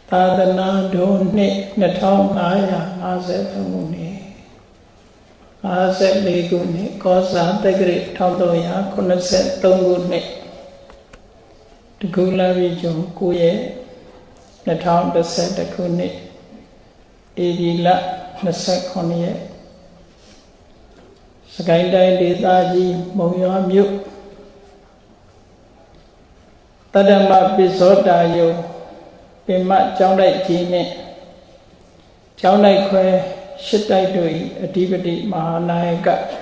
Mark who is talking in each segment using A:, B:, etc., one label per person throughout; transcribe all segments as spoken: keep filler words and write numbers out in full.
A: သာသနာတော်နှစ်နှစ်ထောင်ငါးရာငါးဆယ်သုံးခုနှစ်ငါးဆယ်လေးခုနှစ်ကောဇာတက္ကရာတစ်ထောင်သုံးရာခုနှစ်ဆယ်သုံးခုနှစ်တကူလာပြီကျုံကိုရဲ့နှစ်ထောင်တစ်ဆယ်တစ်ခုနှစ်ဧပြီလနှစ်ဆယ်ခုနှစ်ရက်စကိုင်းတိုင်းဒေသကြီးမုံရွာမြို့တတ္တမပိဇောတာယုံပင်မကျောင်းတိုက်ကြီးနဲ့ကျောင်းတိုက်ခွဲရှစ်တိုက်တို့၏အဓိပတိမဟာနာယ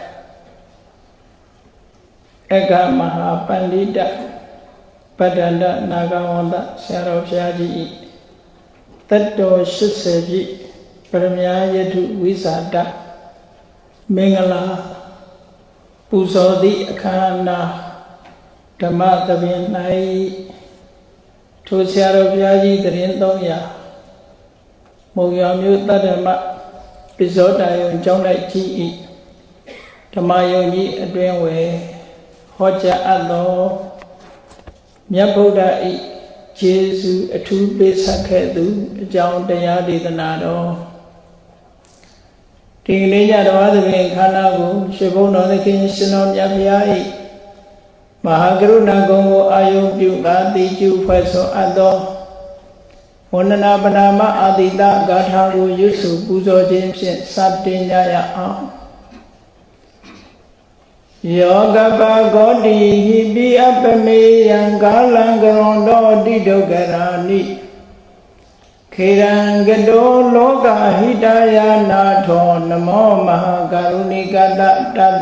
A: ကအကမဟာပန္တိတပတ္တန္တနာဂဝန္တဆရာတော်ဘုရားကြီး၏တတ္တောရှစ်ဆယ်ပြည့်ပရမယတုဝိဇာတမင်္ဂလာပူဇော်သည့်အခမ်းအနားဓမ္မသဘင်၌ထိုဆရာတော်ဘုရားကြီးတရင်သုံးရာမုံရွာမြို့တတ္တမပိဇောတာယုံကျောင်းတိုက်ကြီး၏ဓမ္မယုံကြီးအတွင်းဝယ်ဟောကြားအပ်သောမြတ်ဗုဒ္ဓ၏ကျေးဇူးအထူးပေးဆက်ခဲ့သူအကြောင်းတရားဒေသနာတော်ဒီကနေ့ညတော်သဘင်ခန္ဓာကိုရှင်ဘုန်းတော်သခင်ရှင်တော်မြတ်ဘုရား၏မဟာကရုဏာဂုဏ်ကိုအာယုပြုကာတိကျူဖွဲ့ဆိုအပ်သောဝန္ဒနာပနာမအာတိတဂါထာကိုရွတ်ဆိုပူဇော်ခြင်းဖြင့်စတင်ကြရအောင်ယောကပဂောတိဟိပိအပမေယံကာလံကရွန်တောတိဒုက္ခရာနိခေရံကတောလောကဟိတယာနာထောနမောမဟာကရုဏိကတတတ္တ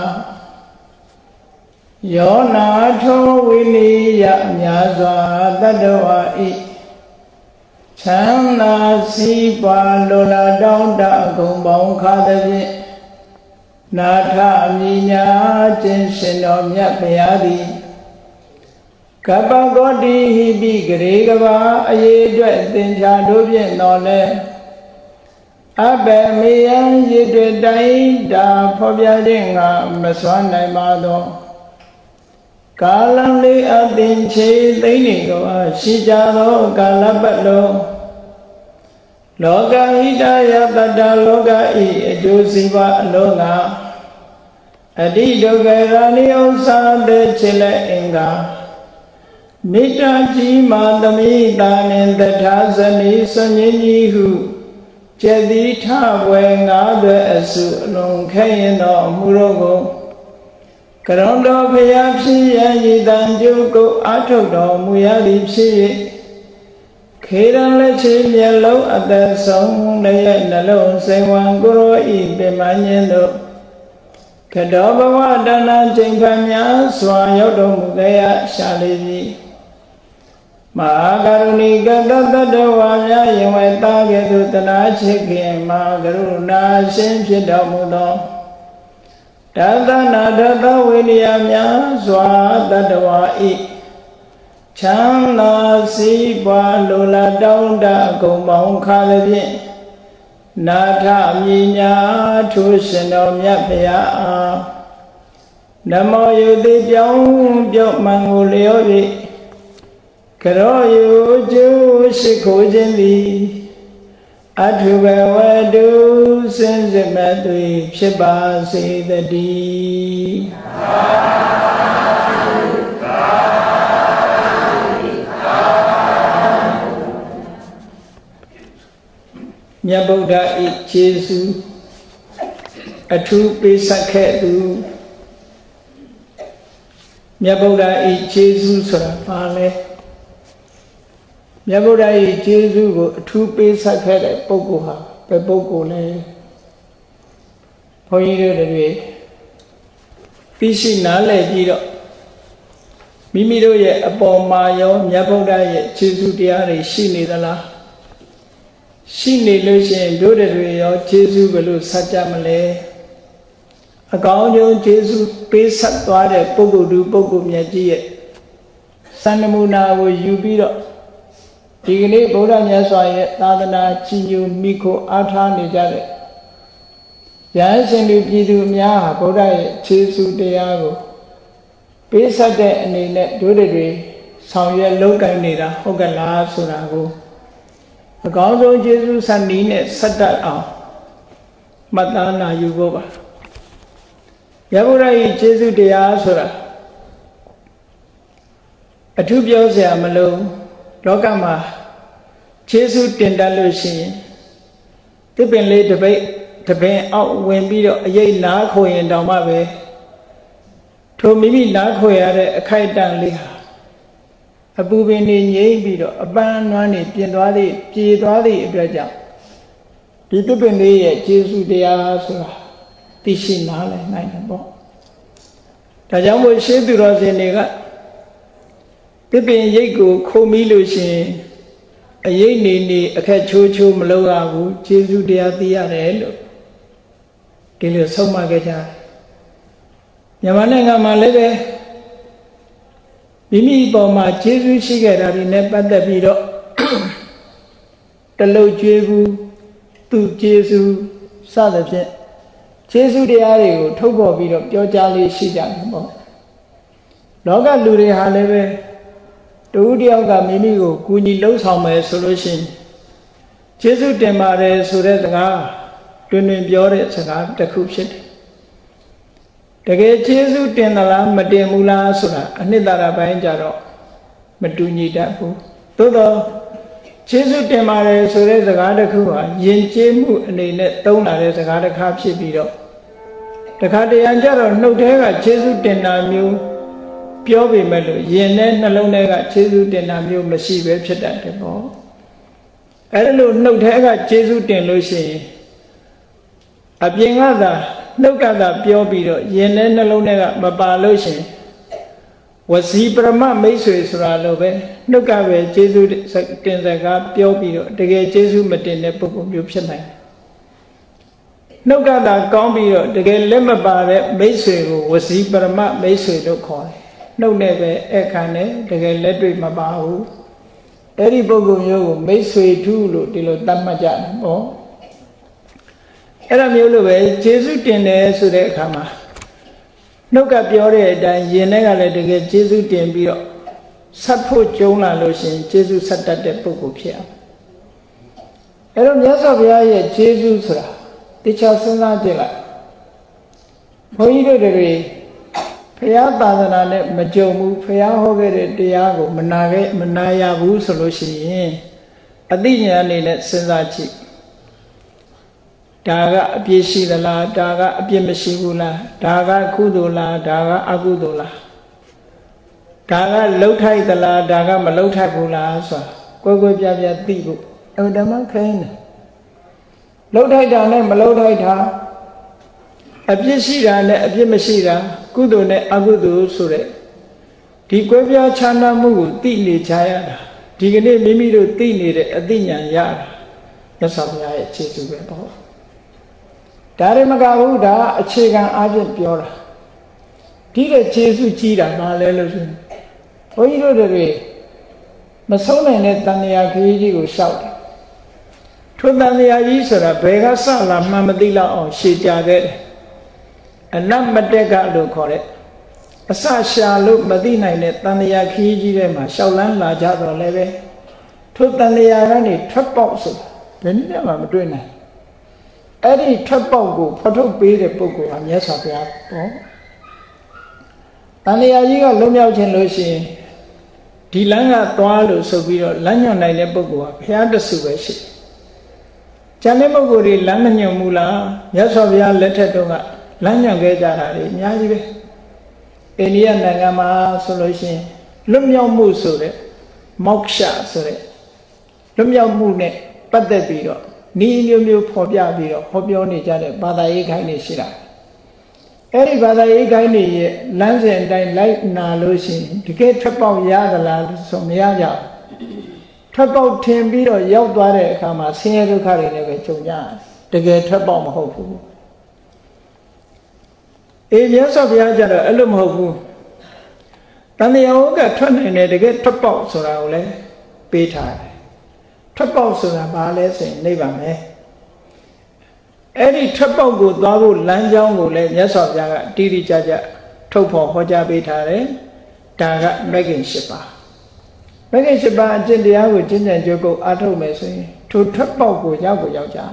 A: ယောနာထောဝိနိယမြာစွာတတ္တဝါဤချမ်းသာစီးပွားလိုလားတောင်းတဂုံပေါင်းခါသဖြင့်နာထအမြညာခြင်းရှင်တော်မြတ်ဘုရားသည်ကပ္ပဂောတိဟိပိဂရေကဘာအရေးအတွက်သင်္ချာတို့ဖြင့်တော်လဲအဘယ်မေယံရည်တွေတိုင်းတာဖော်ပြခြင်းငါမစွမ်းနိုင်ပါသောကာလံလေးအသင်ချေသိမ့်နေကဘာရှိကြသောကာလပတ်လုံးလောကဟိတယတတ္တလောကဤအကျိုးစီးပွားအလုံးကအတိဒုက္ခရာနိဥ္စာတဲ့ချေလက်အင်္ဂါမေတ္တာကြီးမာသမိတာနှင့်တထာဇနီဆွန်ကြီးကြီးဟုကျက်တိထဘွယ်ငါးသွဲအစုအလုံးခဲရင်တော်မူတော်ကိုကရုဏတော်ဘုရားဖြစ်ရန်ရည်တန်ကျုပ်ကိုအာထုတ်တော်မူရသည်ဖြစ်၍ခေရန်လက်ချေမျက်လုံးအသက်ဆုံးလည်းနှလုံးစိမ်ဝံကိုရောဤပင်မညင်းတို့ကတောဘဝတဏ္ဍချိန်ဖန်များစွာရောက်တော်မူကြရရှာလေပြီမဟာကရုဏိကတတ္တဝါများယင်ဝဲသားကဲ့သို့တနာချစ်ခင်မဟာကရုဏာရှင်ဖြစ်တော်မူသောတသနာတသဝိနည်းများစွာတတ္တဝါဤချမ်းသာစီးပွားလိုလားတောင်းတဂုံပေါင်းခါသဖြင့်နာထမြညာထိုးရှင်တော်မြတ်ဘုရားအားနမောယုတိပြောင်းပြော့မှန်ကိုလျော်၍ကရောယုကျိုးရှိခိုးခြင်းသည်အထုဘဝတုစင်စစ်မဲ့သွေဖြစ်ပါစေတည်းမြတ်ဗုဒ္ဓဤကျေးဇူးအထူးပေးဆက်ခဲ့သူမြတ်ဗုဒ္ဓဤကျေးဇူးဆိုတာဘာလဲမြတ်ဗုဒ္ဓဤကျေးဇူးကိုအထူးပေးဆက်ခဲ့တဲ့ပုဂ္ဂိုလ်ဟာဘယ်ပုဂ္ဂိုလ်လဲဘုန်းကြီးတို့တွေသိရှိနားလည်ပြီးတော့မိမိတို့ရဲ့အပေါ်မှာရောမြတ်ဗုဒ္ဓရဲ့ကျေးဇူးတရားတွေရှိနေသလားရှိနေလို့ရှိရင်တို့တွေရောကျေးဇူးဘယ်လိုဆက်ကြမလဲအကောင်းဆုံးကျေးဇူးပေးဆက်သွားတဲ့ပုဂ္ဂိုလ်သူပုဂ္ဂိုလ်မြတ်ကြီးရဲ့စံနမူနာကိုယူပြီးတော့ဒီကနေ့ဗုဒ္ဓမြတ်စွာရဲ့သာသနာကြီးညိုမိခိုအားထားနေကြတဲ့ယဟန်ရှင်လူပြည်သူများဟာဗုဒ္ဓရဲ့ကျေးဇူးတရားကိုပေးဆက်တဲ့အနေနဲ့တို့တွေဆောင်ရွက်လုပ်ကိုင်နေတာဟုတ်ကလားဆိုတာကိုအကောင်းဆုံးကျေးဇူးဆက်နည်းနဲ့ဆက်တတ်အောင်မှတ်သားနာယူဖို့ပါရဗုဒ္ဓ၏ကျေးဇူးတရားဆိုတာအထူးပြောစရာမလိုလောကမှာကျေးဇူးတင်တတ်လို့ရှိရင်တစ်ပင်လေးတစ်ပိတ်တစ်ပင်အောက်ဝင်ပြီးတော့အရေးနားခိုရင်တောင်မှပဲထိုမိမိနားခိုရတဲ့အခိုက်အတန့်လေးဟာအပူပင်နေငြိမ့်ပြီးတော့အပန်းနွမ်းနေပြင်သွားသည့်ပြေသွားသည့်အတွက်ကြောင့်ဒီတစ်ပင်လေးရဲ့ကျေးဇူးတရားဆိုတာသိရှိနားလည်နိုင်တယ်ပေါ့ဒါကြောင့်မို့ရှင်းသူတော်စင်တွေကတစ်ပင်ရိတ်ကိုခုံပြီးလို့ရှိရင်အရေးနေနေအခက်ချိုးချိုးမလုပ်ရဘူးကျေးဇူးတရားသိရတယ်လို့ဒီလိုဆုံးမခဲ့ကြတယ်မြန်မာနိုင်ငံမှာလည်းပဲမိမိပေါ်မှာကျေးဇူးရှိခဲ့တာဒီနဲ့ပတ်သက်ပြီးတော့တလုတ်ကျွေးဘူးသူကျေးဇူးစသဖြင့်ကျေးဇူးတရားတွေကိုထုတ်ဖော်ပြီးတော့ပြောကြားလေးရှိကြတယ်ပေါ့လောကလူတွေဟာလည်းပဲတူတယောက်ကမိမိကိုကူညီလှုပ်ဆောင်မယ်ဆိုလို့ရှိရင်ကျေးဇူးတင်ပါတယ်ဆိုတဲ့စကားတွင်တွင်ပြောတဲ့စကားတစ်ခုဖြစ်တယ်တကယ်ကျေးဇူးတင်သလားမတင်ဘူးလားဆိုတာအနှစ်သာရပိုင်းကြတော့မတူညီတတ်ဘူးသို့တော့ကျေးဇူးတင်ပါတယ်ဆိုတဲ့စကားတစ်ခုဟာယဉ်ကျေးမှုအနေနဲ့သုံးလာတဲ့စကားတစ်ခါဖြစ်ပြီးတော့တခါတရံကြတော့နှုတ်ထဲကကျေးဇူးတင်တာမျိုးပြောပေမဲ့လို့ယင်နဲ့နှလုံးထဲကကျေးဇူးတင်တာမျိုးမရှိပဲဖြစ်တတ်တယ်ပေါ့အဲ့ဒါလို့နှုတ်ထဲကကျေးဇူးတင်လို့ရှိရင်အပြင်ကသာနှုတ်ကသာပြောပြီးတော့ယင်နဲ့နှလုံးထဲကမပါလို့ရှိရင်ဝစီပရမမိတ်ဆွေဆိုတာလိုပဲနှုတ်ကပဲကျေးဇူးတင်စကားပြောပြီးတော့တကယ်ကျေးဇူးမတင်တဲ့ပုဂ္ဂိုလ်မျိုးဖြစ်နိုင်တယ်နှုတ်ကသာကောင်းပြီးတော့တကယ်လက်မပါတဲ့မိတ်ဆွေကိုဝစီပရမမိတ်ဆွေလို့ခေါ်တယ်နှုတ်နဲ့ပဲအခါနဲ့တကယ်လက်တွေ့မပါဘူးအဲ့ဒီပုဂ္ဂိုလ်မျိုးကိုမိတ်ဆွေထုလို့ဒီလိုသတ်မှတ်ကြတယ်ပေါ့အဲ့ဒါမျိုးလိုပဲကျေးဇူးတင်တယ်ဆိုတဲ့အခါမှာနှုတ်ကပြောတဲ့အတိုင်းယင်ထဲကလည်းတကယ်ကျေးဇူးတင်ပြီးတော့ဆက်ဖို့ကြုံလာလို့ရှိရင်ကျေးဇူးဆက်တတ်တဲ့ပုဂ္ဂိုလ်ဖြစ်အောင်အဲ့တော့မြတ်စွာဘုရားရဲ့ကျေးဇူးဆိုတာတခြားစဉ်းစားကြည့်လိုက်ဘုန်းကြီးတို့တွေဘုရားသာသနာနဲ့မကြုံဘူးဘုရားဟောခဲ့တဲ့တရားကိုမနာခဲ့မနာရဘူးဆိုလို့ရှိရင်အသိဉာဏ်အနေနဲ့စဉ်းစားကြည့်ဒါကအပြည့်ရှိသလားဒါကအပြည့်မရှိဘူးလားဒါကကုသိုလ်လားဒါကအကုသိုလ်လားဒါကလှုပ်ထိုက်သလားဒါကမလှုပ်ထိုက်ဘူးလားဆိုတာကွယ်ကွယ်ပြားပြားသိဖို့အဓမ္မခိုင်းတယ်လှုပ်ထိုက်တာနဲ့မလှုပ်ထိုက်တာအပြစ်ရှိတာနဲ့အပြစ်မရှိတာကုသိုလ်နဲ့အကုသိုလ်ဆိုတဲ့ဒီကွဲပြားခြားနားမှုကိုသိနေကြရတာဒီကနေ့မိမိတို့သိနေတဲ့အသိဉာဏ်ရတာမြတ်စွာဘုရားရဲ့ခြေစွပဲပေါ့ဒါရမကဘူးဒါအခြေခံအားဖြင့်ပြောတာဒီတဲ့ခြေစွကြီးတာမလဲလို့ဆိုဘုန်းကြီးတို့တွေမဆုံးနိုင်တဲ့တန်မြာခရီးကြီးကိုရှောက်တယ်ထိုတန်မြာကြီးဆိုတာဘယ်ကစလာမှမသိလောက်အောင်ရှည်ကြခဲ့တယ်အနတ်မတက်ကလို့ခေါ်တဲ့အစရှာလို့မသိနိုင်တဲ့တန်လျာခီးကြီးထဲမှာရှောက်လန်းလာကြတော့လည်းပဲထိုတန်လျာကနေထွက်ပေါက်ဆိုတာဘယ်နည်းမှမတွေ့နိုင်အဲ့ဒီထွက်ပေါက်ကိုဖော်ထုတ်ပေးတဲ့ပုဂ္ဂိုလ်ဟာမြတ်စွာဘုရားပေါ့တန်လျာကြီးကလွတ်မြောက်ခြင်းလို့ရှိရင်ဒီလမ်းကသွားလို့ဆိုပြီးတော့လမ်းညွှန်နိုင်တဲ့ပုဂ္ဂိုလ်ဟာဘုရားတဆူပဲရှိကျန်တဲ့ပုဂ္ဂိုလ်တွေလမ်းမညွှန်ဘူးလားမြတ်စွာဘုရားလက်ထက်တော့ကလမ်းညွှန်ခဲ့ကြတာတွေအများကြီးပဲအိန္ဒိယနိုင်ငံမှာဆိုလို့ရှိရင်လွတ်မြောက်မှုဆိုတဲ့မောက္ခဆိုတဲ့လွတ်မြောက်မှုနဲ့ပတ်သက်ပြီးတော့ဤမျိုးမျိုးဖော်ပြပြီးတော့ဟောပြောနေကြတဲ့ဘာသာရေးခိုင်းနေရှိတာအဲ့ဒီဘာသာရေးခိုင်းနေရဲ့လမ်းစဉ်အတိုင်းလိုက်နာလို့ရှိရင်တကယ်ထွက်ပေါက်ရသလားဆိုမရကြဘူးထွက်ပေါက်ထင်ပြီးတော့ရောက်သွားတဲ့အခါမှာဆင်းရဲဒုက္ခတွေလည်းပဲကြုံကြတယ်တကယ်ထွက်ပေါက်မဟုတ်ဘူးအေးမြတ်စွာဘုရားကြတော့အဲ့လိုမဟုတ်ဘူးတန်တရားဝကထွက်နိုင်တဲ့တကယ်ထွက်ပေါက်ဆိုတာကိုလည်းပေးထားတယ်ထွက်ပေါက်ဆိုတာဘာလဲဆိုရင်နိဗ္ဗာန်ပဲအဲ့ဒီထွက်ပေါက်ကိုသွားဖို့လမ်းကြောင်းကိုလည်းမြတ်စွာဘုရားကတိတိကျကျထုတ်ဖော်ဟောကြားပေးထားတယ်ဒါကမဂ္ဂင်၈ပါးမဂ္ဂင်၈ပါးအကျင့်တရားကိုကျင့်ကြံကြိုးကုပ်အားထုတ်မယ်ဆိုရင်ထိုထွက်ပေါက်ကိုရောက်ကိုရောက်ကြ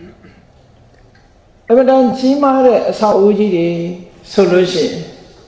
A: အမှန်တန်ကြီးမားတဲ့အဆောက်အဦကြီးတွေဆိုလို့ရှိရင်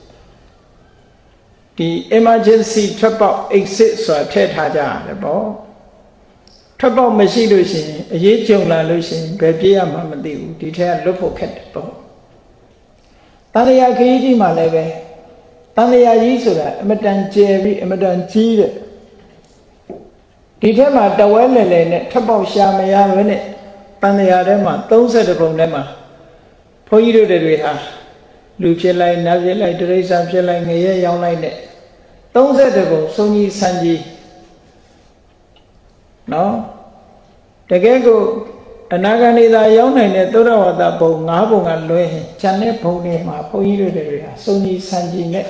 A: ဒီ emergency ထွက်ပေါက် exit ဆိုတာထည့်ထားကြရတယ်ပေါ့ထွက်ပေါက်မရှိလို့ရှိရင်အရေးကြုံလာလို့ရှိရင်ဘယ်ပြေးရမှမသိဘူးဒီထက်ကလွတ်ဖို့ခက်တယ်ပေါ့တန်ရာခရီးကြီးမှလည်းပဲတန်ရာကြီးဆိုတာအမတန်ကျယ်ပြီးအမတန်ကြီးတဲ့ဒီထက်မှာတဝဲလဲလဲနဲ့ထွက်ပေါက်ရှာမရဘဲနဲ့တန်ရာထဲမှာသုံးဆယ်တပုံထဲမှာဘုန်းကြီးတို့တွေဟာလူဖြစ်လိုက်နတ်ဖြစ်လိုက်တိရစ္ဆာန်ဖြစ်လိုက်ငရဲရောင်းလိုက်နဲ့သုံးဆယ်တပုံစုံကြီးဆန်းကြီးနော်တကယ်ကိုအနာဂတ်သာရောက်နိုင်တဲ့သုဒ္ဓဝါဒဘုံ၅ဘုံကလွဲရင်ဉာဏ်နဲ့ဘုံတွေမှာဘုန်းကြီးတို့တွေဟာစုံကြီးဆန်းကြီးနဲ့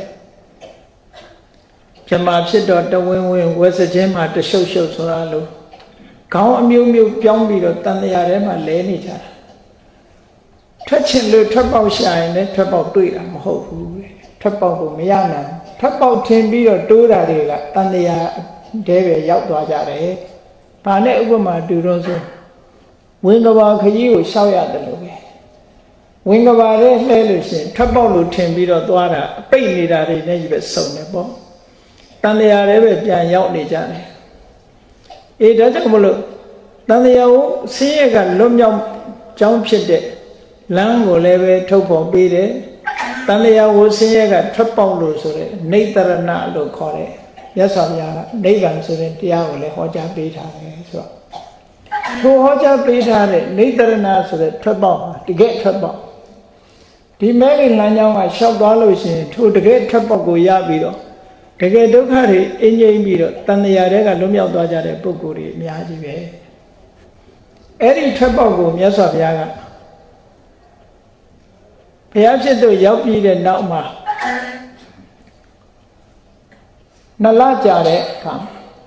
A: ပြမဖြစ်တော့တဝင်းဝင်းဝဲစခြင်းမှာတရှုပ်ရှုပ်ဆိုတာလို့ခေါင်းအမျိုးမျိုးပြောင်းပြီးတော့တန်တရားထဲမှာလဲနေကြတာထွက်ချင်လို့ထွက်ပေါက်ရှာရင်လည်းထွက်ပေါက်တွေ့တာမဟုတ်ဘူးထွက်ပေါက်ကိုမရနိုင်ထွက်ပေါက်ထင်ပြီးတော့တိုးတာတွေကတန်တရားတဲပဲရောက်သွားကြတယ်။ဘာနဲ့ဥပမာတူတော့ဆိုဝင်းကဘာခကြီးကိုရှောက်ရတယ်လို့ပဲဝင်းကဘာထဲလှဲလို့ရှိရင်ထွက်ပေါက်လို့ထင်ပြီးတော့သွားတာအပိတ်နေတာတွေနဲ့ကြီးပဲစုံတယ်ပေါ့တန်တရားတွေပဲပြန်ရောက်နေကြတယ်အေးဒါကြောင့်မလို့တန်တရားကိုဆင်းရဲကလွတ်မြောက်ကြောင်းဖြစ်တဲ့လမ်းကိုလည်းပဲထုတ်ဖော်ပေးတယ်တန်တရားကိုဆင်းရဲကထွက်ပေါက်လို့ဆိုတဲ့နေတရဏလို့ခေါ်တယ်မြတ်စွာဘုရားကနိဗ္ဗာန်ဆိုတဲ့တရားကိုလည်းဟောကြားပေးထားတယ်ဆိုတော့ထိုဟောကြားပေးထားတဲ့နေတရဏဆိုတဲ့ထွက်ပေါက်ဟာတကယ်ထွက်ပေါက်ဒီမဲလေးလမ်းကြောင်းကရှောက်သွားလို့ရှိရင်ထိုတကယ်ထွက်ပေါက်ကိုရပြီးတော့တကယ်ဒုက္ခတွေအင်းငိမ့်ပြီးတော့တဏှာတွေကလွတ်မြောက်သွားကြတဲ့ပုဂ္ဂိုလ်တွေအများကြီးပဲအဲ့ဒီထွက်ပေါက်ကိုမြတ်စွာဘုရားကဘုရားဖြစ်သူရောက်ပြီးတဲ့နောက်မှာနှစ်လကြာတဲ့အခါ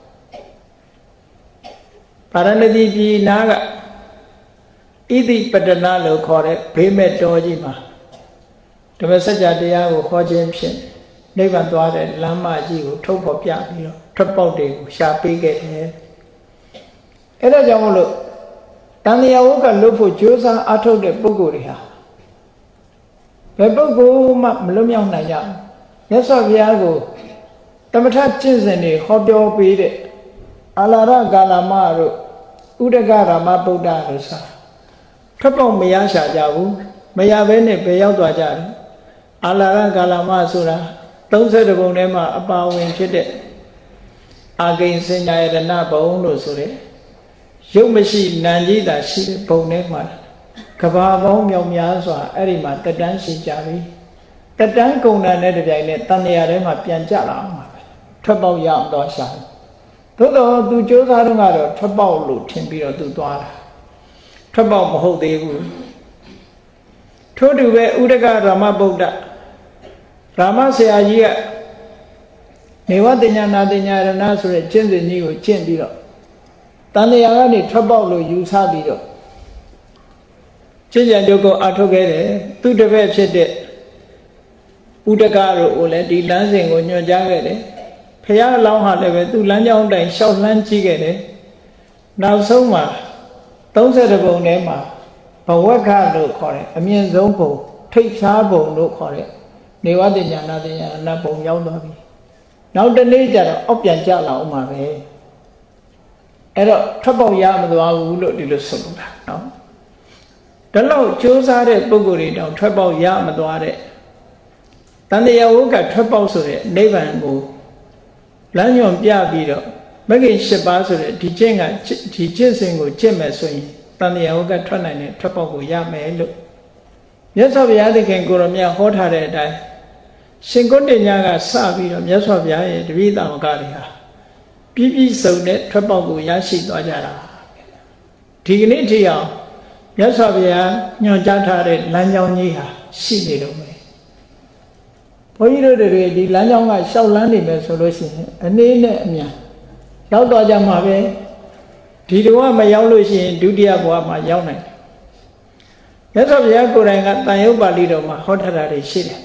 A: ဗာရဏသီပြည်နားကဣတိပတ္တနာလို့ခေါ်တဲ့ဘေးမဲ့တော်ကြီးမှာဓမ္မစကြာတရားကိုဟောခြင်းဖြင့်နိဗ္ဗာန်သွားတဲ့လမ်းမကြီးကိုထုတ်ဖော်ပြပြီးတော့ထွက်ပေါက်တွေကိုရှာပေးခဲ့တယ်အဲ့ဒါကြောင့်မလို့တန်တရားဝကလွတ်ဖို့ကြိုးစားအားထုတ်တဲ့ပုဂ္ဂိုလ်တွေဟာဘယ်ပုဂ္ဂိုလ်မှမလွတ်မြောက်နိုင်ကြဘူးမြတ်စွာဘုရားကိုတမထကျင့်စဉ်တွေဟောပြောပေးတဲ့အာလာရကာလမတို့ဥဒကရမဗုဒ္ဓတို့စာထွက်ပေါက်မရရှာကြဘူးမရဘဲနဲ့ဘယ်ရောက်သွားကြတယ်အာလာရကာလမဆိုတာသုံးဆယ်ပုံထဲမှာအပါဝင်ဖြစ်တဲ့အာဂိဉ္စဉ္ညာယတနာဘုံလို့ဆိုတဲ့ရုပ်မရှိနာမ်ကြီးသာရှိတဲ့ဘုံထဲမှာကဘာပေါင်းမြောက်များစွာအဲ့ဒီမှာတတန်းရှိကြပြီတတန်းကုန်တာနဲ့တပြိုင်နက်တဏှာထဲမှာပြန်ကြလာအောင်ပါပဲထွက်ပေါက်ရအောင်တော့ရှာသို့တော့သူကြိုးစားတော့ကတော့ထွက်ပေါက်လို့ထင်ပြီးတော့သူသွားတာထွက်ပေါက်မဟုတ်သေးဘူးထို့တူပဲဥဒကရမဗုဒ္ဓရာမဆရာကြီးကနေဝတညာနာတညာရဏဆိုတဲ့ကျင့်စဉ်ကြီးကိုကျင့်ပြီးတော့တန်တရားကနေထွက်ပေါက်လို့ယူဆပြီးတော့ကျင့်ကြံကြုတ်ကိုအထုတ်ခဲ့တယ်သူတပည့်ဖြစ်တဲ့ဥဒကတို့ကိုလည်းဒီလမ်းစဉ်ကိုညွှန်ကြားခဲ့တယ်ဖရာအလောင်းဟာလည်းပဲသူ့လမ်းကြောင်းတိုင်းရှောက်လှမ်းကြည့်ခဲ့တယ်နောက်ဆုံးမှာသုံးဆယ်ပုံထဲမှာဘဝကလို့ခေါ်တယ်အမြင့်ဆုံးဘုံထိပ်ရှားဘုံလို့ခေါ်တဲ့နေဝတညာနာတညာအနတ်ဘုံရောက်သွားပြီနောက်တနေ့ကျတော့အောက်ပြန်ကျလာအောင်ပါပဲအဲ့တော့ထွက်ပေါက်ရမသွားဘူးလို့ဒီလိုဆိုလို့တာနော်ဒါလို့ကြိုးစားတဲ့ပုဂ္ဂိုလ်တွေတောင်ထွက်ပေါက်ရမသွားတဲ့တန်တရားဝကထွက်ပေါက်ဆိုတဲ့နိဗ္ဗာန်ကိုလမ်းညွန်ပြပြီးတော့မဂ္ဂင်၈ပါးဆိုတဲ့ဒီကျင့်ကဒီကျင့်စဉ်ကိုကျင့်မယ်ဆိုရင်တန်တရားဝကထွက်နိုင်တဲ့ထွက်ပေါက်ကိုရမယ်လို့မြတ်စွာဘုရားသခင်ကိုရောမြတ်ဟောထားတဲ့အတိုင်းရှင်ကုဋ္ဌညကစပြီးတော့မြတ်စွာဘုရားရဲ့တပည့်တော်ကတွေဟာပြည့်ပြည့်စုံတဲ့ထွက်ပေါက်ကိုရရှိသွားကြတာဒီကနေ့ထိအောင်မြတ်စွာဘုရားညွှန်ကြားထားတဲ့လမ်းကြောင်းကြီးဟာရှိနေတော့မယ်ဘုန်းကြီးတို့တွေဒီလမ်းကြောင်းကရှောက်လန်းနေမယ်ဆိုလို့ရှိရင်အနေနဲ့အမြန်ရောက်သွားကြမှာပဲဒီတော့မရောက်လို့ရှိရင်ဒုတိယဘဝမှာရောက်နိုင်တယ်မြတ်စွာဘုရားကိုယ်တိုင်ကတန်ရုပ်ပါဠိတော်မှာဟောထားတာတွေရှိတယ်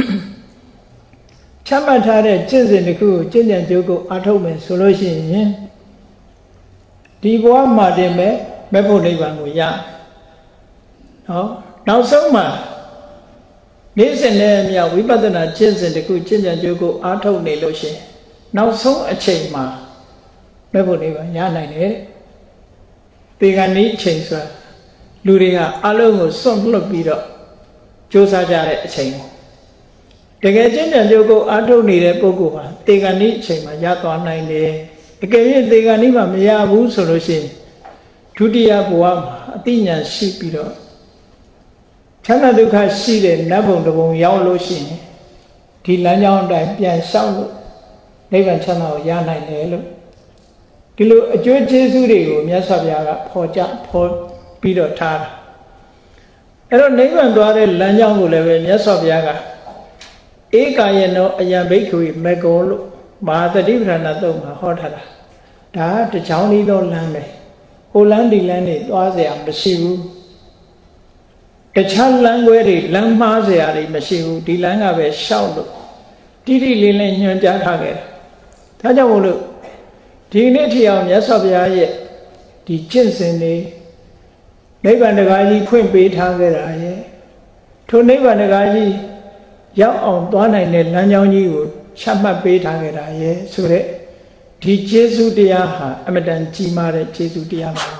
A: ချမှတ်ထားတဲ့ကျင့်စဉ်တစ်ခုကိုကျင့်ကြံကြိုးကိုအားထုတ်မယ်ဆိုလို့ရှိရင်ဒီဘဝမှာတင်မဲ့မဲ့ဖို့နိဗ္ဗာန်ကိုရနော်နောက်ဆုံးမှာနေ့စဉ်နဲ့အမျှဝိပဿနာကျင့်စဉ်တခုကျင့်ကြံကြိုးကိုအားထုတ်နေလို့ရှိရင်နောက်ဆုံးအချိန်မှာမဲ့ဖို့နိဗ္ဗာန်ရနိုင်တယ်တေဂဏီအချိန်ဆိုတာလူတွေကအလုံးကိုစွန့်လွတ်ပြီးတော့ကြိုးစားကြတဲ့အချိန်တကယ်ကျင့်ကြံကြိုးကိုအားထုတ်နေတဲ့ပုဂ္ဂိုလ်ဟာတေဂဏီအချိန်မှာရသွားနိုင်တယ်အကယ်၍တေဂဏီမှာမရဘူးဆိုလို့ရှိရင်ဒုတိယဘဝမှာအသိဉာဏ်ရှိပြီးတော့ချမ်းသာဒုက္ခရှိတဲ့နတ်ဘုံတစ်ဘုံရောက်လို့ရှိရင်ဒီလမ်းကြောင်းအတိုင်းပြန်လျှောက်လို့နိဗ္ဗာန်ချမ်းသာကိုရနိုင်တယ်လို့ဒီလိုအကျိုးကျေးဇူးတွေကိုမြတ်စွာဘုရားကဖော်ကြဖော်ပြီးတော့ထားတာအဲ့တော့နိဗ္ဗာန်သွားတဲ့လမ်းကြောင်းကိုလည်းပဲမြတ်စွာဘုရားကဧကာယနောအယံဘိက္ခဝေမေကောလို့မဟာသတိပဋ္ဌာန်သုတ်မှာဟောထားတာဒါတချောင်းလေးသောလမ်းပဲဟိုလမ်းဒီလမ်းတွေသွားเสียမရှိဘူးတခြားလမ်းခွဲတွေလမ်းမှားเสียတွေမရှိဘူးဒီလမ်းကပဲရှောက်လို့တိတိလေးလေးညွှန်ကြားထားခဲ့တာဒါကြောင့်မို့လို့ဒီနေ့ထီအောင်မြတ်စွာဘုရားရဲ့ဒီကျင့်စဉ်တွေနိဗ္ဗာန်တရားကြီးဖွင့်ပေးထားခဲ့တာရဲ့ထိုနိဗ္ဗာန်တရားကြီးရောက်အောင်သွားနိုင်တဲ့လမ်းကြောင်းကြီးကိုချမှတ်ပေးထားခဲ့တာရဲ့ဆိုတဲ့ဒီကျေးဇူးတရားဟာအမတန်ကြီးမားတဲ့ကျေးဇူးတရားပါ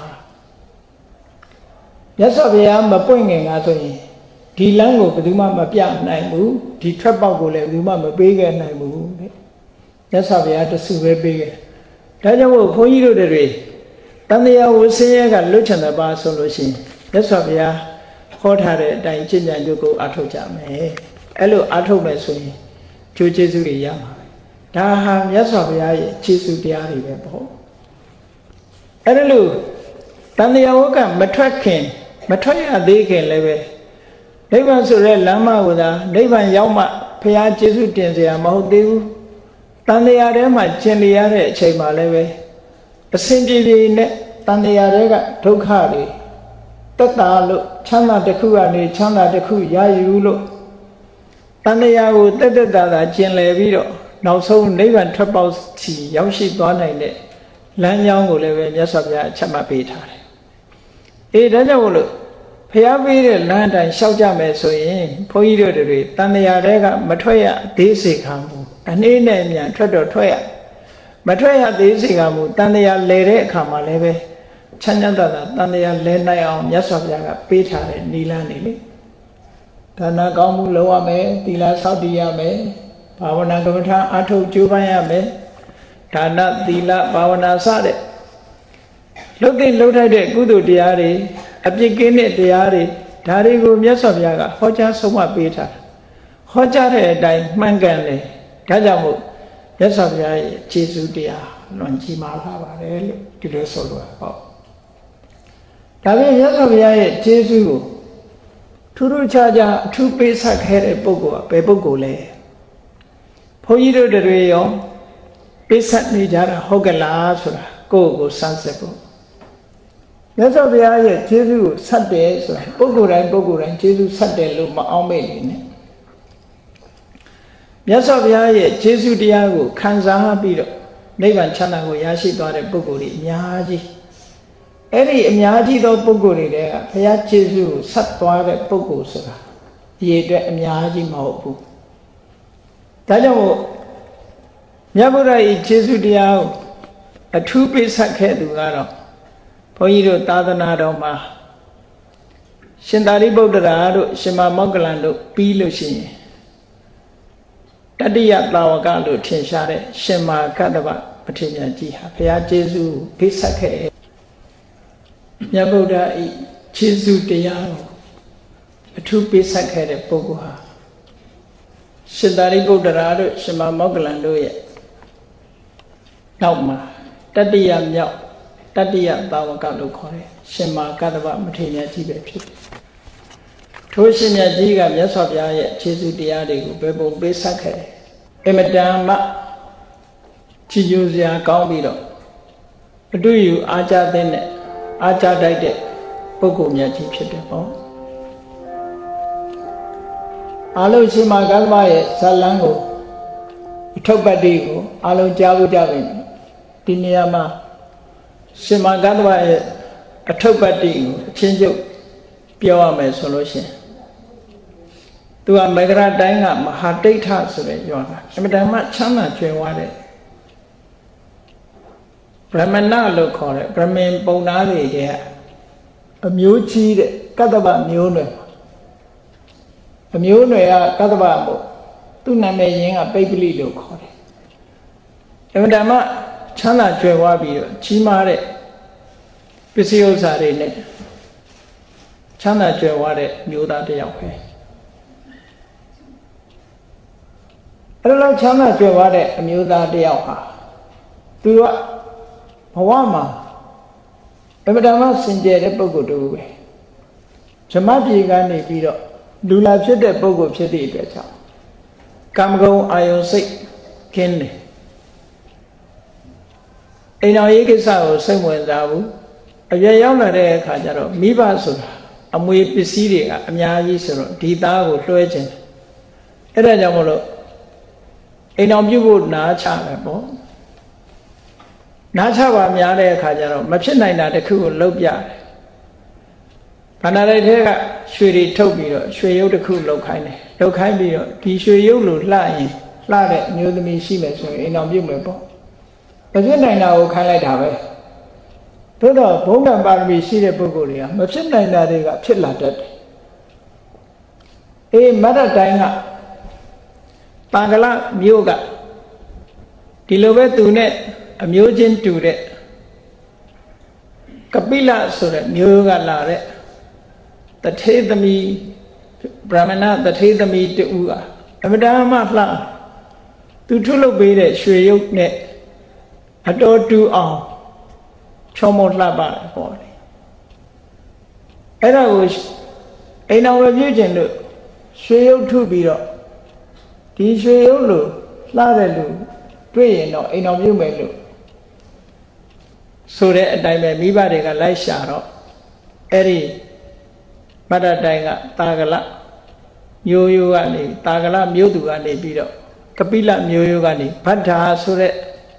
A: မြတ်စွာဘုရားမပွင့်ငင်ကဆိုရင်ဒီလမ်းကိုဘယ်သူမှမပြနိုင်ဘူးဒီထွက်ပေါက်ကိုလည်းဘယ်သူမှမပေးခဲ့နိုင်ဘူးတဲ့မြတ်စွာဘုရားတဆူပဲပေးခဲ့ဒါကြောင့်မို့ဘုန်းကြီးတို့တွေတန်တရားဝဆင်းရဲကလွတ်ချင်တဲ့ပါဆိုလို့ရှိရင်မြတ်စွာဘုရားဟောထားတဲ့အတိုင်းကျင့်ကြံကြိုးကိုအားထုတ်ကြမယ်အဲ့လိုအားထုတ်မယ်ဆိုရင်ကျိုးကျေးဇူးတွေရမှာပဲဒါဟာမြတ်စွာဘုရားရဲ့ကျေးဇူးတရားတွေပဲပေါ့အဲ့ဒါလို့တန်တရားဝကမထွက်ခင်မထွက်ရသေးခင်လည်းပဲနိဗ္ဗာန်ဆိုတဲ့လမ်းမကိုသာနိဗ္ဗာန်ရောက်မှဘုရားကျေးဇူးတင်စရာမဟုတ်သေးဘူးတန်တရားထဲမှာကျင်လျရတဲ့အချိန်မှာလည်းပဲအစဉ်ပြေပြေနဲ့တန်တရားတွေကဒုက္ခတွေတက်တာလို့ချမ်းသာတစ်ခုကနေချမ်းသာတစ်ခုရယူလို့တန်တရားကိုတက်တက်တာတာကျင်လည်ပြီးတော့နောက်ဆုံးနိဗ္ဗာန်ထွက်ပေါက်ချီရောက်ရှိသွားနိုင်တဲ့လမ်းကြောင်းကိုလည်းပဲမြတ်စွာဘုရားအချက်မှတ်ပေးထားတယ်အေးဒါကြောင့်မို့လို့ဖျားပေးတဲ့လမ်းတိုင်းရှောက်ကြမယ်ဆိုရင်ဘုန်းကြီးတို့တွေတန်တရားတွေကမထွက်ရသေးစေခံဘူးအနည်းနဲ့မြန်ထွက်တော့ထွက်ရမထွက်ရသေးစေခံဘူးတန်တရားလဲတဲ့အခါမှာလည်းပဲချမ်းသာတာတန်တရားလဲနိုင်အောင်မြတ်စွာဘုရားကပေးထားတဲ့နိလန်းနေလေဒါနကောင်းမှုလုပ်ရမယ်သီလဆောက်တည်ရမယ်ဘာဝနာကမ္မထာအထုတ်ကြိုးပမ်းရမယ်ဒါနသီလဘာဝနာစတဲ့လုတ်တဲ့လှုပ်ထိုက်တဲ့ကုသိုလ်တရားတွေအပြစ်ကင်းတဲ့တရားတွေဒါတွေကိုမြတ်စွာဘုရားကဟောကြားဆုံးမပေးထားဟောကြားတဲ့အတိုင်းမှန်ကန်တယ်ဒါကြောင့်မို့မြတ်စွာဘုရားရဲ့ကျေးဇူးတရားလွန်ကြီးမားလာပါတယ်လို့ဒီလိုဆိုလိုတာပေါ့ဒါပြင်မြတ်စွာဘုရားရဲ့ကျေးဇူးကိုထူးထူးခြားခြားအထူးပေးဆက်ခဲ့တဲ့ပုဂ္ဂိုလ်ကဘယ်ပုဂ္ဂိုလ်လဲဘုန်းကြီးတို့တွေရောပေးဆက်နေကြတာဟုတ်ကလားဆိုတာကိုယ့်ကိုယ်စမ်းစစ်ဖို့မြတ်စွာဘုရားရဲ့ကျေးဇူးကိုဆက်တယ်ဆိုတာပုဂ္ဂိုလ်တိုင်းပုဂ္ဂိုလ်တိုင်းကျေးဇူးဆက်တယ်လို့မအောင်မေ့နေနဲ့မြတ်စွာဘုရားရဲ့ကျေးဇူးတရားကိုခံစားပြီးတော့နိဗ္ဗာန်ချမ်းသာကိုရရှိသွားတဲ့ပုဂ္ဂိုလ်တွေအများကြီးအဲ့ဒီအများကြီးသောပုဂ္ဂိုလ်တွေကဘုရားကျေးဇူးကိုဆက်သွားတဲ့ပုဂ္ဂိုလ်ဆိုတာအရေးအတွက်အများကြီးမဟုတ်ဘူးဒါကြောင့်မို့မြတ်ဗုဒ္ဓရဲ့ကျေးဇူးတရားကိုအထူးပေးဆက်ခဲ့သူကတော့ဘုန်းကြီးတို့သာသနာတော်မှာရှင်သာရိပုတ္တရာတို့ရှင်မမောက္ကလန်တို့ပြီးလို့ရှိရင်တတိယသာဝကလို့ထင်ရှားတဲ့ရှင်မာကတ္တဗပဋိညာကြီးဟာဘုရားကျေးဇူးပေးဆက်ခဲ့မြတ်ဗုဒ္ဓဤကျေးဇူးတရားကိုအထူးပေးဆက်ခဲ့တဲ့ပုဂ္ဂိုလ်ဟာရှင်သာရိပုတ္တရာတို့ရှင်မမောက္ကလန်တို့ရဲ့နောက်မှာတတိယမြောက်တတိယသာဝကလို့ခေါ်တယ်ရှင်မာကတ္တဗမထေရကြီးပဲဖြစ်တယ်ထိုရှင်မြတ်ကြီးကမြတ်စွာဘုရားရဲ့ကျေးဇူးတရားတွေကိုဘယ်ပုံပေးဆက်ခဲ့တယ်အမတန်မှချီးကျူးစရာကောင်းပြီးတော့အတူယူအားကြတဲ့နဲ့အားကြတိုက်တဲ့ပုဂ္ဂိုလ်မြတ်ကြီးဖြစ်တယ်ပေါ့အားလုံးရှင်မာကတ္တဗရဲ့ဇာလန်းကိုအထုပ်ပတ်တိကိုအားလုံးကြားဖို့ကြပြီဒီနေရာမှာရှင်မဂန္ဓဝရဲ့အထုပ်ပတ္တိကိုအချင်းချုပ်ပြောရမယ်ဆိုလို့ရှိရင်သူကမေဂရတိုင်းကမဟာတိဋ္ဌဆိုတဲ့ရွာကအမြဲတမ်းချမ်းသာကြွယ်ဝတဲ့ဗြဟ္မဏလို့ခေါ်တဲ့ဗြဟ္မင်ပုံသားတွေကအမျိုးကြီးတဲ့ကတ္တဗမျိုးနွယ်အမျိုးနွယ်ကကတ္တဗမို့သူ့နာမည်ရင်းကပိပလိလို့ခေါ်တယ်အမြဲတမ်းချမ်းသာကြွယ်ဝပြီးတော့ကြီးမားတဲ့ပစ္စည်းဥစ္စာတွေနဲ့ချမ်းသာကြွယ်ဝတဲ့မျိုးသားတစ်ယောက်ပဲအဲ့လိုချမ်းသာကြွယ်ဝတဲ့အမျိုးသားတစ်ယောက်ဟာသူကဘဝမှာအမြဲတမ်းစင်ကြယ်တဲ့ပုဂ္ဂိုလ်တူပဲဇမပြေကနေပြီးတော့လူလာဖြစ်တဲ့ပုဂ္ဂိုလ်ဖြစ်တဲ့အတွက်ကြောင့်ကာမဂုဏ်အာယုန်စိတ်ခင်းတယ်အိမ်တော်ရေးကိစ္စကိုစိတ်ဝင်စားဘူးအရွယ်ရောက်လာတဲ့အခါကျတော့မိဘဆိုတာအမွေပစ္စည်းတွေကအများကြီးဆိုတော့ဒီသားကိုလွှဲခြင်းအဲ့ဒါကြောင့်မလို့အိမ်တော်ပြုဖို့နားချတယ်ပေါ့နားချပါများတဲ့အခါကျတော့မဖြစ်နိုင်တာတစ်ခုကိုလုပ်ပြတယ်ဗန္ဒလိုက်ထဲကရွှေတွေထုတ်ပြီးတော့ရွှေရုပ်တစ်ခုလုပ်ခိုင်းတယ်လုပ်ခိုင်းပြီးတော့ဒီရွှေရုပ်လိုလှရင်လှတဲ့အမျိုးသမီးရှိမယ်ဆိုရင်အိမ်တော်ပြုမယ်ပေါ့မဖြစ်နိုင်တာကိုခိုင်းလိုက်တာပဲသို့တော့ဘုံကံပါရမီရှိတဲ့ပုဂ္ဂိုလ်တွေကမဖြစ်နိုင်တာတွေကဖြစ်လာတတ်တယ်အေးမရတတိုင်းကတန်ခလမြို့ကဒီလိုပဲသူနဲ့အမျိုးချင်းတူတဲ့ကပိလဆိုတဲ့မျိုးကလာတဲ့တထေသမီးဗြဟ္မဏတထေသမီးတူကအမတမ်းမှလှသူထုတ်လုပ်ပေးတဲ့ရွှေရုပ်နဲ့အတော်တူအောင်ချောမောလှပတယ်ပေါ့လေအဲ့ဒါကိုအိမ်တော်ဝပြုခြင်းလို့ရွှေရုပ်ထုပြီးတော့ဒီရွှေရုပ်လို့လှတဲ့လူတွေ့ရင်တော့အိမ်တော်ပြုမယ်လို့ဆိုတဲ့အတိုင်းပဲမိဘတွေကလိုက်ရှာတော့အဲ့ဒီမတ္တတိုင်ကတာကလမျိုးရိုးကနေတာကလမျိုးသူကနေပြီးတော့ကပိလမျိုးရိုးကနေဗဒ္ဓါဆိုတဲ့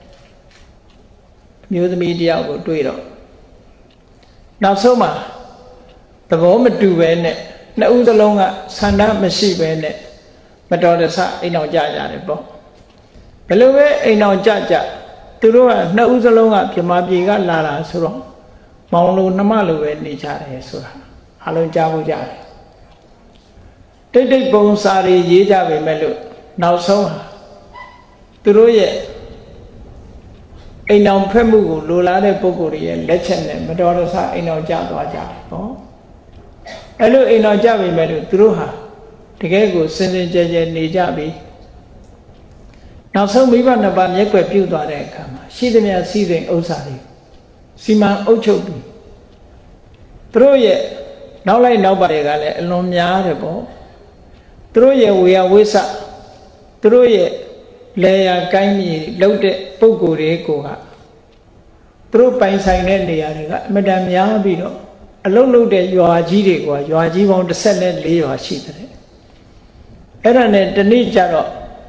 A: မျိုးသမီးတယောက်ကိုတွေ့တော့နောက်ဆုံးမှာသဘောမတူပဲနဲ့နှစ်ဦးသလုံးကဆန္ဒမရှိပဲနဲ့မတော်တဆအိမ်အောင်ကြကြတယ်ပေါ့ဘယ်လိုပဲအိမ်အောင်ကြကြသူတို့ကနှစ်ဦးစလုံးကပြမပြေကလာတာဆိုတော့မောင်လိုနှမလိုပဲနေကြတယ်ဆိုတာအလုံးကြားဖို့ကြတယ်တိတ်တိတ်ပုံစာတွေရေးကြပေမဲ့လို့နောက်ဆုံးဟာသူတို့ရဲ့အိမ်အောင်ဖက်မှုကိုလိုလားတဲ့ပုဂ္ဂိုလ်တွေရဲ့လက်ချက်နဲ့မတော်တဆအိမ်အောင်ကြသွားကြတယ်ပေါ့အဲ့လိုအိမ်အောင်ကြပေမဲ့လို့သူတို့ဟာတကယ်ကိုစင်စင်ကြဲကြဲနေကြပြီနောက်ဆုံးမိဘနှစ်ပါးမျက်ွယ်ပြုတ်သွားတဲ့အခါမှာရှိသမျှစီစဉ်ဥစ္စာတွေစီမံအုပ်ချုပ်ပြီးသူတို့ရဲ့နောက်လိုက်နောက်ပါတွေကလည်းအလွန်များတယ်ပေါ့သူတို့ရဲ့ဝေယဝိဆသူတို့ရဲ့လေယာကိုင်းမြေလှုပ်တဲ့ပုံကိုယ်တွေကိုကသူတို့ပိုင်ဆိုင်တဲ့နေရာတွေကအမတန်များပြီးတော့အလုံးလုံးတဲ့ရွာကြီးတွေကရွာကြီးပေါင်းတစ်ဆက်လေးရွာရှိတယ်အဲ့ဒါနဲ့တနေ့ကျတော့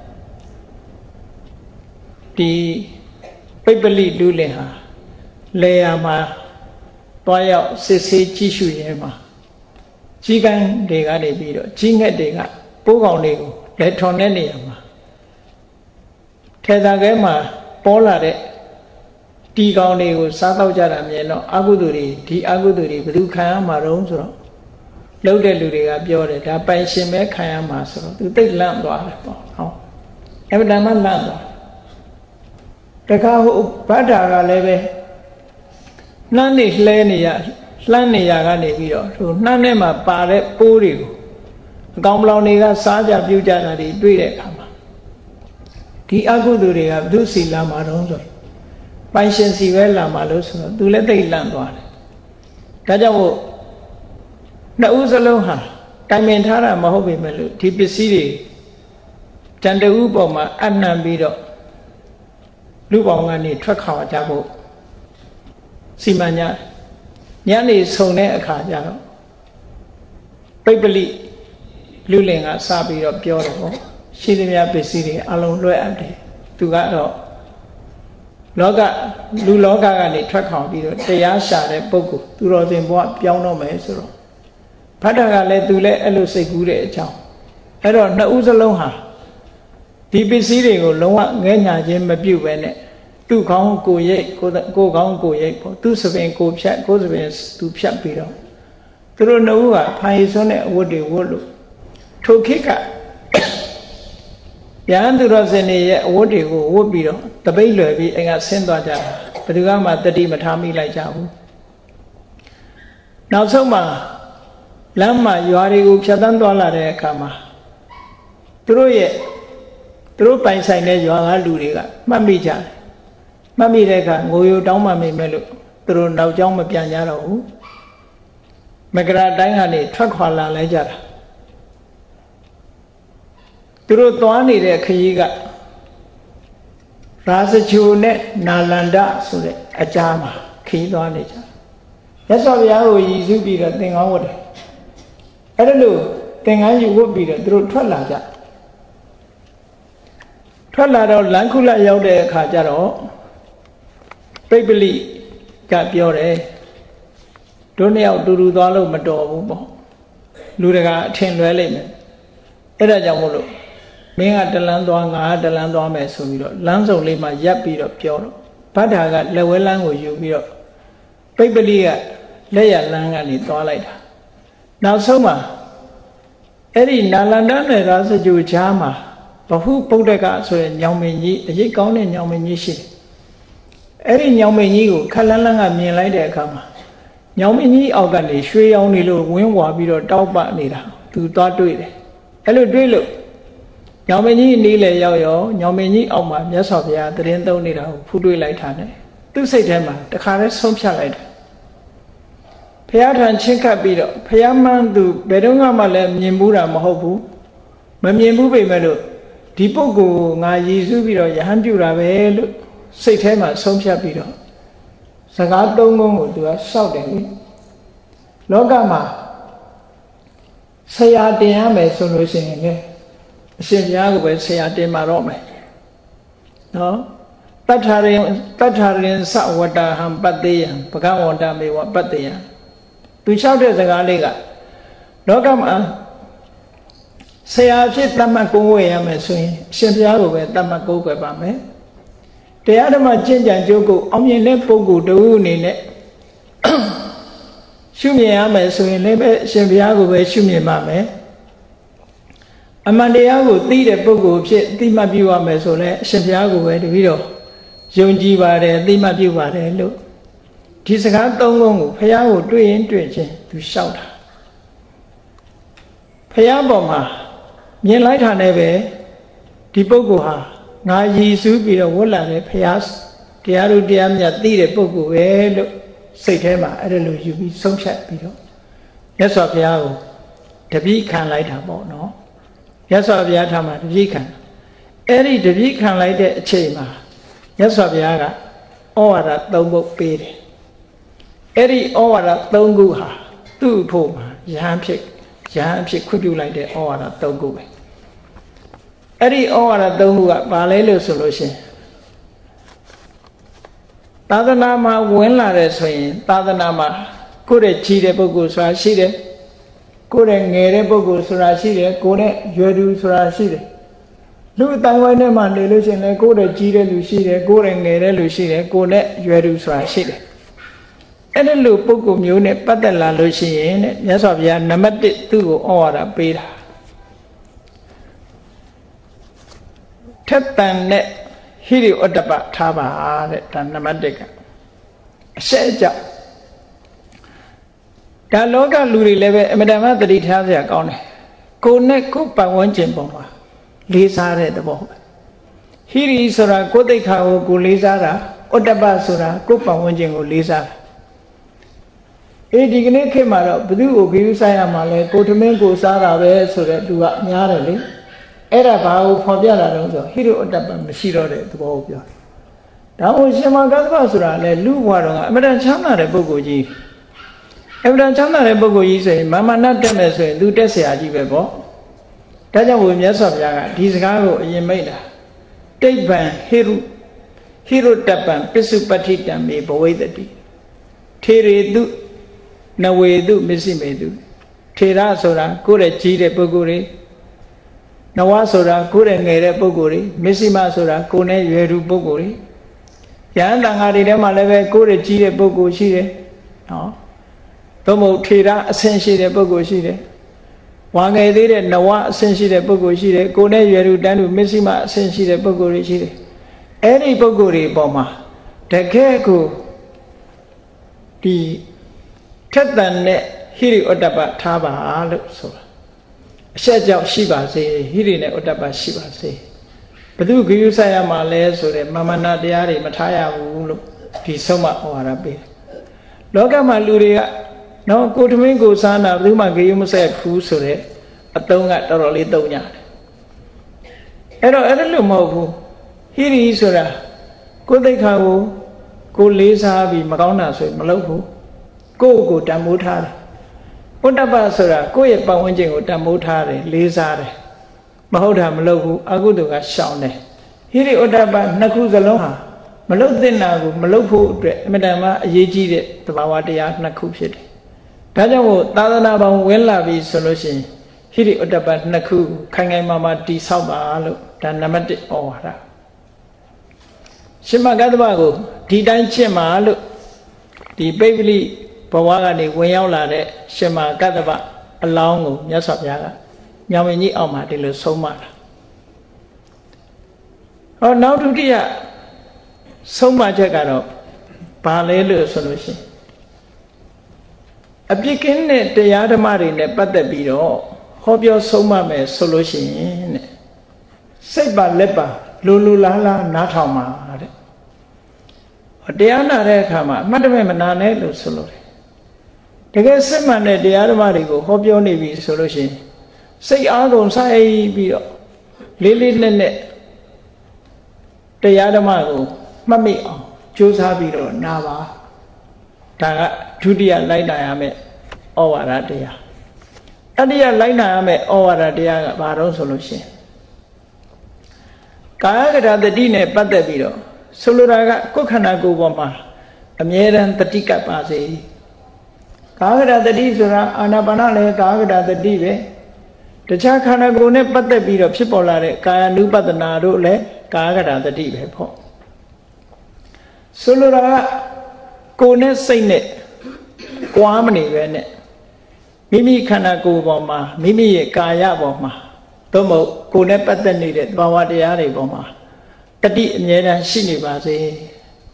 A: ဒီပိပလိလူလင်ဟာလေယာမှာတွားရောက်စစ်ဆေးကြည့်ရှုရဲမှာကြီးကန်းတွေကနေပြီးတော့ကြီးငှက်တွေကပိုးကောင်တွေကိုလက်ထွန်တဲ့နေရာမှာထေသာကဲမှာပေါ်လာတဲ့တီကောင်တွေကိုစားတော့ကြတာမြင်တော့အကုသိုလ်တွေဒီအကုသိုလ်တွေဘယ်သူခံရမှာတုံးဆိုတော့လှုပ်တဲ့လူတွေကပြောတယ်ဒါပိုင်ရှင်ပဲခံရမှာဆိုတော့သူသိလန့်သွားတယ်ပေါ့ဟောအဲ့ဒါမှလန့်သွားတခါဟိုဗဒ္ဓါကလည်းပဲနှမ်းနေလှဲနေရလှမ်းနေရကနေပြီးတော့ဟိုနှမ်းထဲမှာပါတဲ့ပိုးတွေကိုအကောင်ပလောင်တွေကစားကြပြုတ်ကြတာတွေတွေ့တဲ့အခါမှာဒီအကုသိုလ်တွေကဘုသူစီလာမှာတော့ဆိုပိုင်ရှင်စီပဲလာမှာလို့ဆိုတော့သူလည်းသိလန့်သွားတယ်ဒါကြောင့်မို့နှစ်ဦးစလုံးဟာတိုင်ပင်ထားတာမဟုတ်ပေမဲ့လို့ဒီပစ္စည်းတွေတန်တဦးပေါ်မှာအနှံပြီးတော့လူပေါင်းကနေထွက်ခွာကြဖို့စီမံညညနေဆုံတဲ့အခါကျတော့ပိပလိလူလင်ကစပြီးတော့ပြောတယ်ပေါ့ရှိသမျှပစ္စည်းတွေအလုံးလွှဲအပ်တယ်သူကတော့လောကလူလောကကနေထွက်ခွာပြီးတော့တရားရှာတဲ့ပုဂ္ဂိုလ်သူတော်စင်ဘဝပြောင်းတော့မယ်ဆိုတော့ဘဒ္ဒကလည်းသူလည်းအဲ့လိုစိတ်ကူးတဲ့အကြောင်းအဲ့တော့နှစ်ဦးစလုံးဟာဒီပစ္စည်းတွေကိုလုံးဝငဲညာခြင်းမပြုတ်ပဲနဲ့သူ့ခေါင်းကိုရိတ်ကိုကိုခေါင်းကိုရိတ်ပေါ့သူ့စပင်ကိုဖြတ်ကိုစပင်သူဖြတ်ပြီးတော့သူတို့နှစ်ဦးကဖိုင်စွန်းတဲ့အဝတ်တွေဝတ်လို့ထိုခေတ်ကယဟန်သူတော်စင်တွေရဲ့အဝတ်တွေကိုဝတ်ပြီးတော့တပိတ်လွယ်ပြီးအိမ်ကဆင်းသွားကြတာဘယ်သူမှတတိမထားမိလိုက်ကြဘူးနောက်ဆုံးမှာလမ်းမှာရွာတွေကိုဖြတ်တန်းသွားလာတဲ့အခါမှာသူတို့ရဲ့သူတို့ပိုင်ဆိုင်တဲ့ရွာကလူတွေကမှတ်မိကြတယ်မှတ်မိတဲ့အခါငိုယိုတောင်းမှမိမဲ့လို့သူတို့နောက်ကျောင်းမပြန်ကြတော့ဘူးမကရာတိုင်းကနေထွက်ခွာလာလိုက်ကြတာသူတို့သွားနေတဲ့ခရီးကရာဇချိုနဲ့နာလန္ဒဆိုတဲ့အကြားမှာခရီးသွားနေကြမြတ်စွာဘုရားကိုရည်စူးပြီးတော့သင်္ကန်းဝတ်တယ်အဲ့ဒါလို့သင်္ကန်းယူဝတ်ပြီးတော့သူတို့ထွက်လာကြထွက်လာတော့လမ်းခုလတ်ရောက်တဲ့အခါကျတော့ပိပလိကပြောတယ်တို့နှစ်ယောက်တူတူသွားလို့မတော်ဘူးပေါ့လူတကာအထင်လွဲလိမ့်မယ်အဲ့ဒါကြောင့်မို့လို့မင်းကတလန်းသွားငါကတလန်းသွားမယ်ဆိုပြီးတော့လမ်းစုံလေးမှာရပ်ပြီးတော့ပြောတော့ဗဒ္ဓါကလက်ဝဲလမ်းကိုယူပြီးတော့ပိပလိကလက်ရလမ်းကနေသွားလိုက်တာနောက်ဆုံးမှာအဲ့ဒီနာလန္ဒနဲ့ရာဇဂြိုချားမှာဘဟုပုဒ္ဒကဆိုတဲ့ညောင်မင်းကြီးအရေးကောင်းတဲ့ညောင်မင်းကြီးရှိတယ်အဲ့ဒီညောင်မင်းကြီးကိုခက်လန်းလန်းကမြင်လိုက်တဲ့အခါမှာညောင်မင်းကြီးအောက်ကနေရွှေရောင်နေလို့ဝင်းဝါပြီးတော့တောက်ပနေတာသူသွားတွေ့တယ်အဲ့လိုတွေ့လို့ညောင်မင်းကြီးနီးလေရောက်ရောညောင်မင်းကြီးအောက်မှာမြတ်စွာဘုရားတရင်သုံးနေတာကိုဖူးတွေ့လိုက်တာနဲ့သူ့စိတ်ထဲမှာတခါတည်းဆုံးဖြတ်လိုက်တယ်ဘုရားထံချင်းကပ်ပြီးတော့ဘုရားမှန်းသူဘယ်တော့မှလည်းမြင်ဘူးတာမဟုတ်ဘူးမမြင်ဘူးပေမဲ့လို့ဒီပုဂ္ဂိုလ်ကိုငါရည်စူးပြီးတော့ယဟန်ပြုတာပဲလို့စိတ်ထဲမှာဆုံးဖြတ်ပြီးတော့စကားသုံးခုကိုသူကရှောက်တယ်လေလောကမှာဆရာတင်ရမယ်ဆိုလို့ရှိရင်လေအရှင်ဘုရားကိုပဲဆရာတင်มาတော့မယ်နော်တတ္ထာရင်တတ္ထာရင်သဝတ္တဟံပတ္တေယံဘဂဝန္တမေဝပတ္တေယံသူလျှောက်တဲ့စကားလေးကလောကမှာဆရာဖြစ်တတ်မှတ်ကိုးဝယ်ရမယ်ဆိုရင်အရှင်ဘုရားကိုပဲတတ်မှတ်ကိုးကွယ်ပါမယ်တရားဓမ္မကျင့်ကြံကြိုးကိုအောင်မြင်တဲ့ပုဂ္ဂိုလ်တူအနေနဲ့ရှုမြင်ရမယ်ဆိုရင်လည်းပဲအရှင်ဘုရားကိုပဲရှုမြင်ပါမယ်အမှန်တရားကိုသိတဲ့ပုဂ္ဂိုလ်ဖြစ်အသိမှတ်ပြုရမယ်ဆိုလည်းအရှင်ဘုရားကိုပဲတပည့်တော်ယုံကြည်ပါတယ်အသိမှတ်ပြုပါတယ်လို့ဒီစကားသုံးခုကိုဘုရားကိုတွေ့ရင်တွေ့ချင်းသူလျှောက်တာဘုရားပေါ်မှာမြင်လိုက်တာနဲ့ပဲဒီပုဂ္ဂိုလ်ဟာငါရည်စူးပြီးတော့ဝတ်လာတဲ့ဘုရားတရားတို့တရားမြတ်သိတဲ့ပုဂ္ဂိုလ်ပဲလို့စိတ်ထဲမှာအဲ့ဒါလိုယူပြီးဆုံးဖြတ်ပြီးတော့မြတ်စွာဘုရားကိုတပည့်ခံလိုက်တာပေါ့နော်မြတ်စွာဘုရားထာမှာတပည့်ခံအဲ့ဒီတပည့်ခံလိုက်တဲ့အချိန်မှာမြတ်စွာဘုရားကဩဝါဒသုံးပုဒ်ပေးတယ်အဲ့ဒီဩဝါဒသုံးခုဟာသူ့ဖို့မှာယဟန်ဖြစ်ယဟန်ဖြစ်ခွင့်ပြုလိုက်တဲ့ဩဝါဒသုံးခုပဲအဲ့ဒီဩဝါဒသုံးခုကဘာလဲလို့ဆိုလို့ရှိရင်သာသနာမှာဝင်လာတဲ့ဆိုရင်သာသနာမှာကိုယ့်ရဲ့ကြီးတဲ့ပုဂ္ဂိုလ်ဆိုတာရှိတယ်ကိုယ့်ရဲ့ငယ်တဲ့ပုဂ္ဂိုလ်ဆိုတာရှိတယ်ကိုယ့်ရဲ့ရွယ်သူဆိုတာရှိတယ်လူအတိုင်းဝိုင်းထဲမှာနေလို့ရှိရင်လည်းကိုယ့်ရဲ့ကြီးတဲ့လူရှိတယ်ကိုယ့်ရဲ့ငယ်တဲ့လူရှိတယ်ကိုယ့်ရဲ့ရွယ်သူဆိုတာရှိတယ်အဲ့ဒီလိုပုဂ္ဂိုလ်မျိုးနဲ့ပတ်သက်လာလို့ရှိရင်တဲ့မြတ်စွာဘုရားနံပါတ်တစ်သူ့ကိုဩဝါဒပေးတာထက်တန်တဲ့ဟိရိဩတ္တပထားပါတဲ့ဒါနံပါတ်တစ်ကအရှက်အကြောက်ဒါလောကလူတွေလည်းပဲအမတန်မှသတိထားစရာကောင်းတယ်ကိုယ်နဲ့ကိုယ်ပတ်ဝန်းကျင်ပေါ်မှာလေးစားတဲ့သဘောပဲဟိရိဆိုတာကိုယ်သိက္ခာကိုကိုယ်လေးစားတာဩတ္တပဆိုတာကိုယ်ပတ်ဝန်းကျင်ကိုလေးစားတာအေးဒီကနေ့ခေတ်မှာတော့ဘု து ကိုဂရုစိုက်ရမှာလဲကိုထမင်းကိုစားတာပဲဆိုတဲ့သူကများတယ်လေအဲ့ဒါဘာကိုဖော်ပြလာတော့ဆိုဟိရိဩတ္တပမရှိတော့တဲ့သဘောကိုပြောတယ်ဒါဟိုရှင်မကသဗ္ဗဆိုတာလဲလူဘဝတော်ကအမတန်ချမ်းသာတဲ့ပုဂ္ဂိုလ်ကြီးအမတန်ချမ်းသာတဲ့ပုဂ္ဂိုလ်ကြီးဆိုရင်မာမနတ်တက်မယ်ဆိုရင်သူတက်เสียကြီးပဲပေါ့ဒါကြောင့်ဘုရားမြတ်စွာဘုရားကဒီစကားကိုအရင်မိတ်တာတိဗ္ဗံဟိရု Hirotappan Pisupatitam me Bhavadati Theredu Navedu Misimedu Thera Sora Kure Chire Puguri Nawasora Kure Nere Puguri Misima Sora Kune Yeru Puguri Yandangari Malave Kure Chire Pugu Shire No Tomo Thera Ascension Pugu Shire Wangay Nawa Ascension Pugu Shire Kune Yeru Danu Misima Ascension Puguri Shire Any Puguri Boma Takeku Di Tatan Hiri Otapa Taba Alu so Shaja Shiba say, Hirine Otapa Shiba say. Padu Gusaya Male so the Mamana Diari Mataya Ulu Pisoma or Arabi. Logama Luria no Kutumingo Sana Luma Gimusay Pusure, a tongue at Toroli Donya. Ero Edelumovu, Hiri Isura, Kudekavu, Kulisa Bi Magona so Malovu, Go go Damutar. Utapa Sura, go ye Pawanjing or Damutare, Lizare, Mahoda Malovu, Aguduga Shaune. Hiri Utapa Nakuzaloha, Malodinagu, Malopu, Madama, Yeji, the Bawadia Nakupit. Tajawo, Tadanaba, Wellavi solution. Hiri Utapa Naku, Kangai Mama di Saba Alu, Danamati Ora. Shima Gadabago, Didan Chema Alu, the baby. Pawagani Wayala de Shema Gadaba along Yasabiaga Yamini Oma de Soma. Oh, now to dear so much I got up. Palelu solution. A begin the Yadamari ne Patabido, hope your Soma me solution. Seba lepa, Lulu Lala, Natama. Diana Rekama, Madame Manane solution. The guest man at the Adamarigo, hope your navy solution. Say, I don't say, Lily Nene, the Adamago, Mammy, Josabiro, Nava, Taga, Judia Lainayame, Ovaradia. Adia Lainayame, Ovaradia, Baron solution. Kayagata the Dine Patabiro, Soluraga, Kokanago Wama, a Mieran Tatika Pase. Kagada the Dizura, Anabanale, Kagada the Dive, the Chakana Gune Patabi of Chipolare, Kaya Nupatanado le, Kagada the Dive. Solura Kone Sine, Guamani Vene, Mimi Kanago Boma, Mimi Kaya Boma, Tomo Kone Patani, Bawadiari Boma, Tadi Nera Shinibase,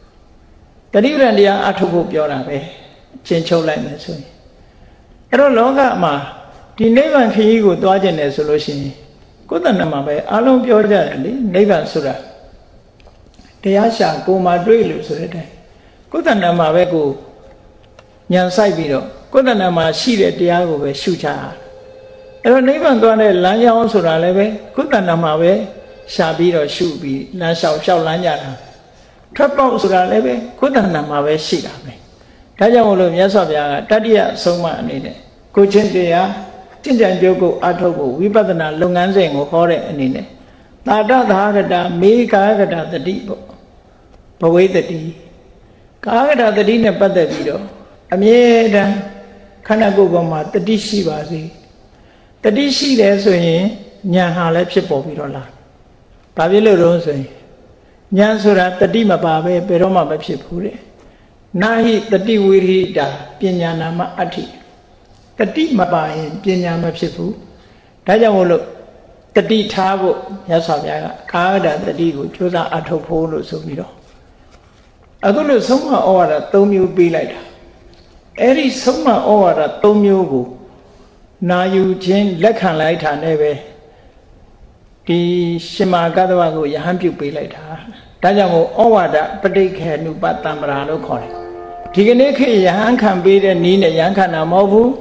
A: Tadirandia Atubu Yorabe. Chencho like me so. I don't longer ma. The neighbor he go dodge in a solution. Good than a mabe, along pure jelly, neighbor sura. The Asha go my drill so that good than a mabe go Yan Saibido. Good than a ma she at Diago with Shucha. I don't even go on a lanya also leve. Good than a mabe, Shabi or Shubi, Lansha Shao Lanyana. Trap out sura leve. Good than a mabe shira me. Tajamolo Yasabia, Tadia Soma Nine, Kuchentia, Tinjan Joko Atogo, Vipatana, Lunganzeng or Hore and Nine. Nada the Hagada, me Kagada the deep. Paway the tea. Kagada the dinner but the video. Amieda Kanagogoma, the dishi bazi. The dishi there so Nyaha Lepsipo Virola. Pavilo Rose. Nyansura, the Dima Babe, Peroma Bepsipure. Nahi the tea wiri da Pinyana Ati. The tea mabai, Pinyama Pipu. Tajamolo, the tea tabo, Yasavia, Kada, the tea, Chosa Atopolo Sumiro. I go to Soma order, Tomu be like Eri Soma order, Tomu. Now you change Lekan light and neve. The Shima Gadawago, Yahampu be like her. Tajamo order, Padik nu Batamrano calling. Tiganeke Yan can be the Nina Yankana Mobu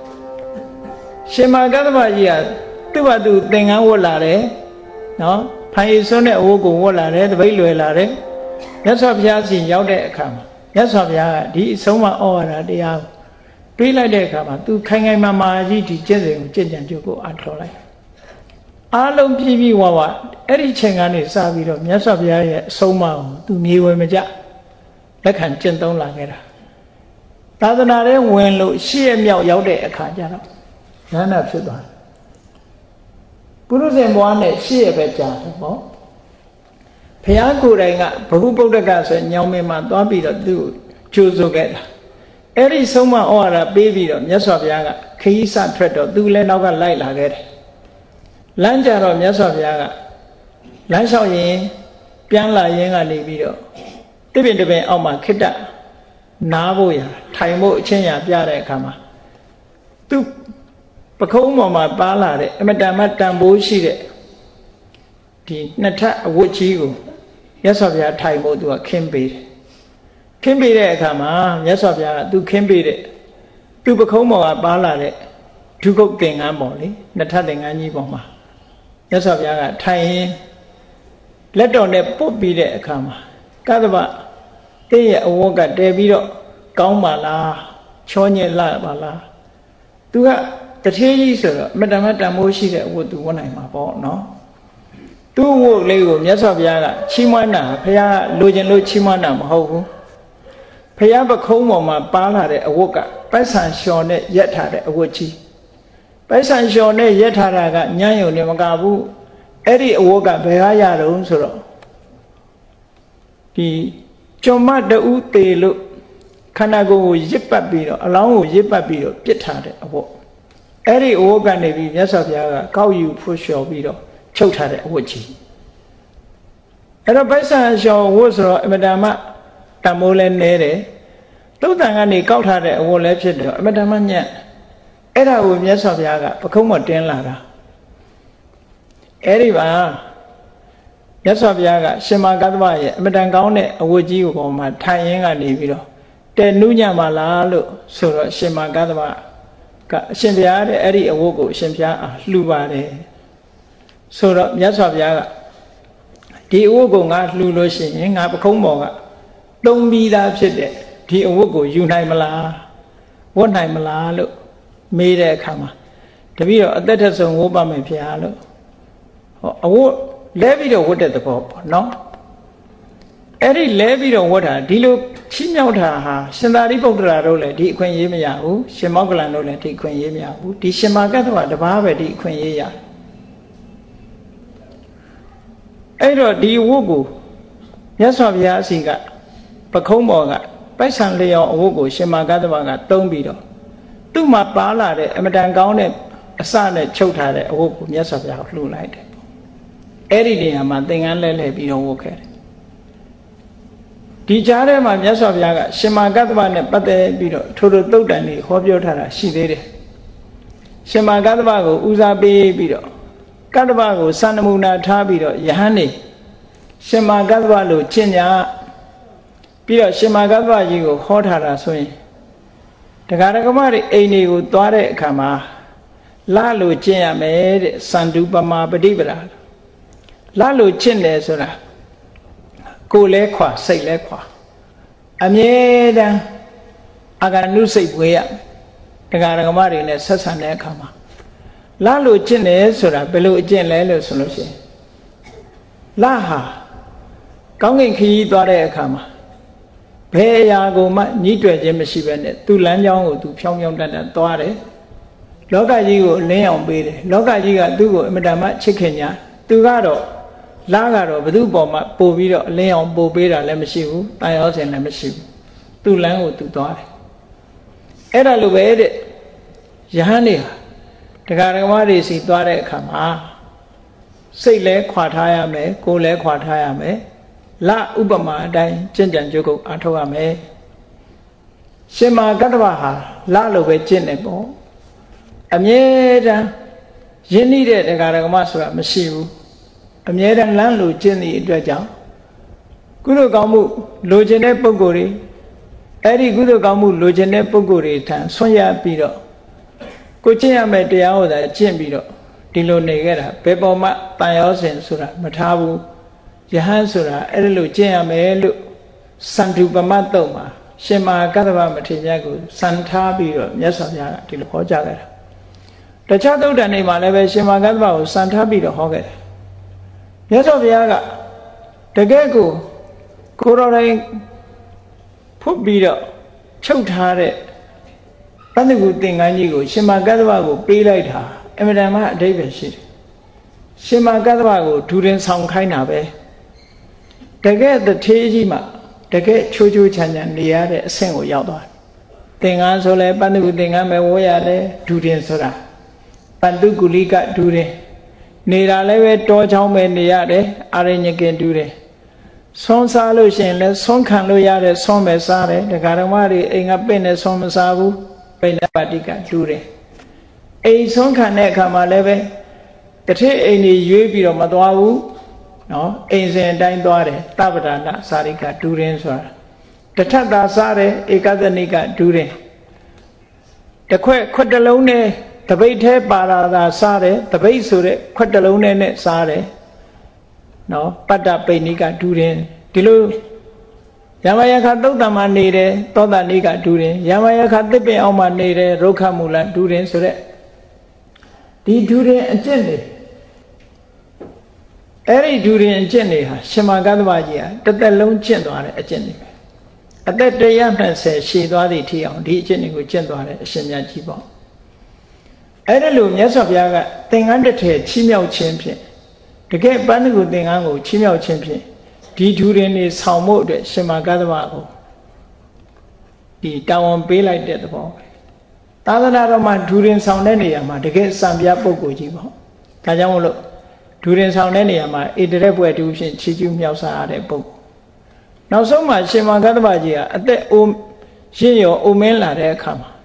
A: Shema Gadavaya, Tubadu Denga Wolare, no, Paisone Ogo Wolare, the Veluelare, Yasabia in Yaude come. Yasabia, the Soma Ora, the Yav. Be like the Kama, to Kanga Mama, Jiti, Jezim, Jijan Joko, Atolai. အားလုံးပြည့်ပြည့်ဝဝအဲ့ဒီချိန်ကနေစပြီးတော့မြတ်စွာဘုရားရဲ့အဆုံးအမကိုသူမြေဝယ်မကြလက်ခံကျင့်သုံးလာခဲ့တာသာသနာ့ရဲ့ဝင်လို့ရှေ့ရမြောက်ရောက်တဲ့အခါကျတော့ဉာဏ်နဲ့ဖြစ်သွားတယ်ပုရုဇဉ်ဘဝနဲ့ရှေ့ရပဲကြာတယ်ပေါ့ဘုရားကိုယ်တိုင်ကဘဂုဗုဒ္ဓကဆိုညောင်မင်းမှာသွားပြီးတော့သူ့ကျိုးဆိုခဲ့တာအဲ့ဒီဆုံးမဩဝါဒပေးပြီးတော့မြတ်စွာဘုရားကခရီးစထွက်တော့သူလည်းနောက်ကလိုက်လာခဲ့တယ်လမ်းကြတော့မြတ်စွာဘုရားကလမ်းလျှောက်ရင်ပြန်လာရင်းကနေပြီးတော့တပင်တပင်အောက်မှာခိတ္တနားဖို့ရထိုင်ဖို့အချင်းရပြတဲ့အခါမှာသူပခုံးပေါ်မှာပါလာတဲ့အမတန်မှတန်ဖိုးရှိတဲ့ဒီနှစ်ထပ်အဝတ်ကြီးကိုမြတ်စွာဘုရားထိုင်ဖို့သူကခင်းပေးတယ်ခင်းပေးတဲ့အခါမှာမြတ်စွာဘုရားကသူခင်းပေးတဲ့သူပခုံးပေါ်ကပါလာတဲ့ဒုက္ခသင်္ကန်းပေါ်လေနှစ်ထပ်သင်္ကန်းကြီးပေါ်မှာမြတ်စွာဘုရားကထိုင်ရင်လက်တော်နဲ့ပုတ်ပြီးတဲ့အခါမှာကသဗ္ဗတင်းရဲ့အဝတ်ကတဲပြီးတော့ကောင်းပါလားချောညက်လာပါလားသူကတထေးကြီးဆိုတော့မတ္တမတန်မိုးရှိတဲ့အဝတ်သူဝတ်နိုင်မှာပေါ့နော်သူ့ဝတ်လေးကိုမြတ်စွာဘုရားကချီးမွမ်းတာဘုရားလိုချင်လို့ချီးမွမ်းတာမဟုတ်ဘူးဘုရားပခုံးပေါ်မှာပါလာတဲ့အဝတ်ကပိုက်ဆံလျှော်နဲ့ရက်ထားတဲ့အဝတ်ကြီးပိုက်ဆံလျှော်နဲ့ရက်ထားတာကညံ့ယုံနေမကဘူးအဲ့ဒီအဝတ်ကဘယ်ဟာရတုံးဆိုတော့ဒီကျွမ်းမတူးသေးလို့ခန္ဓာကိုယ်ကိုရစ်ပတ်ပြီးတော့အလောင်းကိုရစ်ပတ်ပြီးတော့ပြစ်ထားတဲ့အဝတ်အဲ့ဒီအဝတ်ကနေပြီးမြတ်စွာဘုရားကကောက်ယူဖို့လျှော်ပြီးတော့ချုပ်ထားတဲ့အဝတ်ကြီးအဲ့တော့ပိုက်ဆံလျှော်ဝတ်ဆိုတော့အမတန်မှတန်မိုးလဲနေတယ်သုတ်တန်ကနေကောက်ထားတဲ့အဝတ်လည်းဖြစ်တယ်အမတန်မှညံ့အဲ့ဒါကိုမြတ်စွာဘုရားကပခုံးမတင်းလာတာအဲ့ဒီပါမြတ်စွာဘုရားကရှင်မကသဗ္ဗရဲ့အမတန်ကောင်းတဲ့အဝတ်ကြီးကိုပေါ်မှာထိုင်ရင်းကနေပြီးတော့တဲနုညံ့ပါလားလို့ဆိုတော့ရှင်မကသဗ္ဗကအရှင်ဘုရားတဲ့အဲ့ဒီအဝတ်ကိုအရှင်ဘုရားအားလှူပါတယ်ဆိုတော့မြတ်စွာဘုရားကဒီအဝတ်ကိုငါလှူလို့ရှိရင်ငါပခုံးပေါ်ကသုံးပြီးသားဖြစ်တဲ့ဒီအဝတ်ကိုယူနိုင်မလားဝတ်နိုင်မလားလို့မေးတဲ့အခါမှာတပည့်တော်အသက်ထက်ဆုံးဝတ်ပါမယ်ဘုရားလို့ဟောအဝတ်လဲပြီးတော့ဝတ်တဲ့သဘောပေါ့နော်အဲ့ဒီလဲပြီးတော့ဝတ်တာဒီလိုချီးမြှောက်တာဟာရှင်သာရိပုတ္တရာတို့လည်းဒီအခွင့်အရေးမရဘူးရှင်မောက္ကလန်တို့လည်းဒီအခွင့်အရေးမရဘူးဒီရှင်မာကတ္တဝတပါးပဲဒီအခွင့်အရေးရအဲ့တော့ဒီဝတ်ကိုမြတ်စွာဘုရားအစီကပခုံးပေါ်ကပိုက်ဆံလျော်အဝတ်ကိုရှင်မာကတ္တဝကသုံးပြီးတော့သူ့မှာပါလာတဲ့အမတန်ကောင်းတဲ့အစနဲ့ချုပ်ထားတဲ့အဝတ်ကိုမြတ်စွာဘုရားလှူလိုက်တယ်အဲ့ဒီနေရာမှာသင်္ကန်းလဲလှည့်ပြီးတော့ဝတ်ခဲ့တယ်ဒီကြားထဲမှာမြတ်စွာဘုရားကရှင်မာကတ္တဗနဲ့ပတ်သက်ပြီးတော့ထိုထိုသုတ်တန်တွေဟောပြောထားတာရှိသေးတယ်ရှင်မာကတ္တဗကိုဦးစားပေးပြီးတော့ကတ္တဗကိုစံနမူနာထားပြီးတော့ယဟန်နေရှင်မာကတ္တဗလို့ကျင့်ကြပြီးတော့ရှင်မာကတ္တဗကြီးကိုဟောထားတာဆိုရင်တရားဓမ္မတွေအိမ်တွေကိုသွားတဲ့အခါမှာလာလို့ကျင့်ရမယ်တဲ့စန္ဒုပမာပฏิပဒါလာလို့ကျင့်တယ်ဆိုတာကိုယ်လဲခွာစိတ်လဲခွာအမြဲတမ်းအာဂနုစိတ်ပွေးရတရားဓမ္မတွေနဲ့ဆက်ဆံတဲ့အခါမှာလာလို့ကျင့်တယ်ဆိုတာဘယ်လိုအကျင့်လဲလို့ဆိုလို့ရှိရင်လာဟာကောင်းကင်ခရီးသွားတဲ့အခါမှာဘယ်အရာကိုမှညှိတွယ်ခြင်းမရှိဘဲနဲ့သူ့လမ်းကြောင်းကိုသူဖြောင်းဖြောင်းတတ်တတ်သွားတယ်လောကကြီးကိုလင်းအောင်ပေးတယ်လောကကြီးကသူ့ကိုအမတန်မှချစ်ခင်ညာသူကတော့လာကတော့ဘု து ပေါ်မှာပို့ပြီးတော့အလင်းအောင်ပို့ပေးတာလည်းမရှိဘူးတန်ရောစင်လည်းမရှိဘူးသူ့လမ်းကိုသူသွားတယ်အဲ့ဒါလိုပဲတဲ့ယဟန်နေဟာတရားဓမ္မတွေစီသွားတဲ့အခါမှာစိတ်လဲခွာထားရမယ်ကိုယ်လဲခွာထားရမယ်လဥပမာအတိုင်းကျင့်ကြံကြုတ်ကုတ်အားထုတ်ရမယ်ရှင်မာကတ္တဗဟာလလိုပဲကျင့်နေပေါ့အမြဲတမ်းယဉ်နေတဲ့တရားဓမ္မဆိုတာမရှိဘူးအမြဲတမ်းလမ်းလိုကျင့်သည့်အတွက်ကြောင့်ကုသိုလ်ကောင်းမှုလိုချင်တဲ့ပုဂ္ဂိုလ်တွေအဲ့ဒီကုသိုလ်ကောင်းမှုလိုချင်တဲ့ပုဂ္ဂိုလ်တွေထံဆွံ့ရပြီးတော့ကိုကျင့်ရမယ့်တရားဟောတာကျင့်ပြီးတော့ဒီလိုနေခဲ့တာဘယ်ပေါ်မှတန်ရောစင်ဆိုတာမထားဘူးယဟန်ဆိုတာအဲ့ဒီလိုကျင့်ရမယ်လို့စန္ဒုပမတ်တုံမှာရှင်မာကတ္တဗမထေရမြတ်ကိုစံထားပြီးတော့မြတ်စွာဘုရားကဒီလိုဟောကြားခဲ့တာတခြားသုတ်တန်တွေမှာလည်းပဲရှင်မဂ္ဂဗကိုစံထားပြီးတော့ဟောခဲ့တယ်မြတ်စွာဘုရားကတကယ်ကိုကိုရောတိုင်းဖုတ်ပြီးတော့ချုပ်ထားတဲ့ပဋိက္ခုသင်္ကန်းကြီးကိုရှင်မဂ္ဂဗကိုပေးလိုက်တာအမြဲတမ်းအဓိပ္ပာယ်ရှိတယ်ရှင်မဂ္ဂဗကိုဒူရင်ဆောင်ခိုင်းတာပဲတကယ်တထေးကြီးမှတကယ်ချိုးချိုးချမ်းချမ်းနေရတဲ့အဆင့်ကိုရောက်သွားတယ်သင်္ကန်းဆိုလဲပဋိက္ခုသင်္ကန်းပဲဝေါ်ရတယ်ဒူရင်ဆိုတာပန္တုကုလိကဒူရင်နေတာလည်းပဲတောချောင်းပဲနေရတယ်အာရညကင်ဒူရင်ဆွမ်းစားလို့ရှိရင်လည်းဆွမ်းခံလို့ရတဲ့ဆွမ်းပဲစားတယ်ဒကာဓမ္မတွေအိမ်ကပင့်နဲ့ဆွမ်းမစားဘူးပိဏပတိကဒူရင်အိမ်ဆွမ်းခံတဲ့အခါမှာလည်းပဲတထေးအိမ်ကြီးရွေးပြီးတော့မသွားဘူးနော်အိမ်စဉ်အတိုင်းသွားတယ်သဗ္ဗဒါနစာရိကဒူရင်ဆိုတာတထတာစားတယ်ဧကသနိကဒူရင်တခွက်ခွက်တလုံးနဲ့တပိတ်ထဲပါလာတာစားတယ်တပိတ်ဆိုတဲ့ခွက်တလုံးနဲ့နဲ့စားတယ်နော်ပတ္တပိဏိကဒူရင်ဒီလိုယမယခသုတ်တံမှာနေတယ်သောတာနိကဒူရင်ယမယခသစ်ပင်အောင်မှာနေတယ်ရုက္ခမူလဒူရင်ဆိုတဲ့ဒီဒူရင်အကျင့်တွေအဲ့ဒီဒူရင်အကျင့်တွေဟာရှင်မဂ္ဂဗကြီးဟာတစ်သက်လုံးကျင့်သွားတဲ့အကျင့်တွေပဲအသက်တစ်ရာနှစ်ဆယ်ရှည်သွားသည့်ထိအောင်ဒီအကျင့်တွေကိုကျင့်သွားတဲ့အရှင်မြတ်ကြီးပေါ့အဲ့ဒါလို့မြတ်စွာဘုရားကသင်္ကန်းတစ်ထည်ချီးမြှောက်ခြင်းဖြင့်တကယ်ပန်းကုသင်္ကန်းကိုချီးမြှောက်ခြင်းဖြင့်ဒီဒူရင်တွေဆောင်ဖို့အတွက်ရှင်မဂ္ဂဗကိုဒီတာဝန်ပေးလိုက်တဲ့သဘောပဲသာသနာတော်မှာဒူရင်ဆောင်တဲ့နေရာမှာတကယ်စံပြပုဂ္ဂိုလ်ကြီးပေါ့ဒါကြောင့်မို့လို့ဒူရင်ဆောင်တဲ့နေရာမှာဣတရက်ဘွယ်တူဖြင့်ချီးကျူးမြောက်စားရတဲ့ပုဂ္ဂိုလ်နောက်ဆုံးမှာရှင်မဂ္ဂဗကြီးကအသက်အိုးရင့်ရောအိုမင်းလာတဲ့အခါမှာ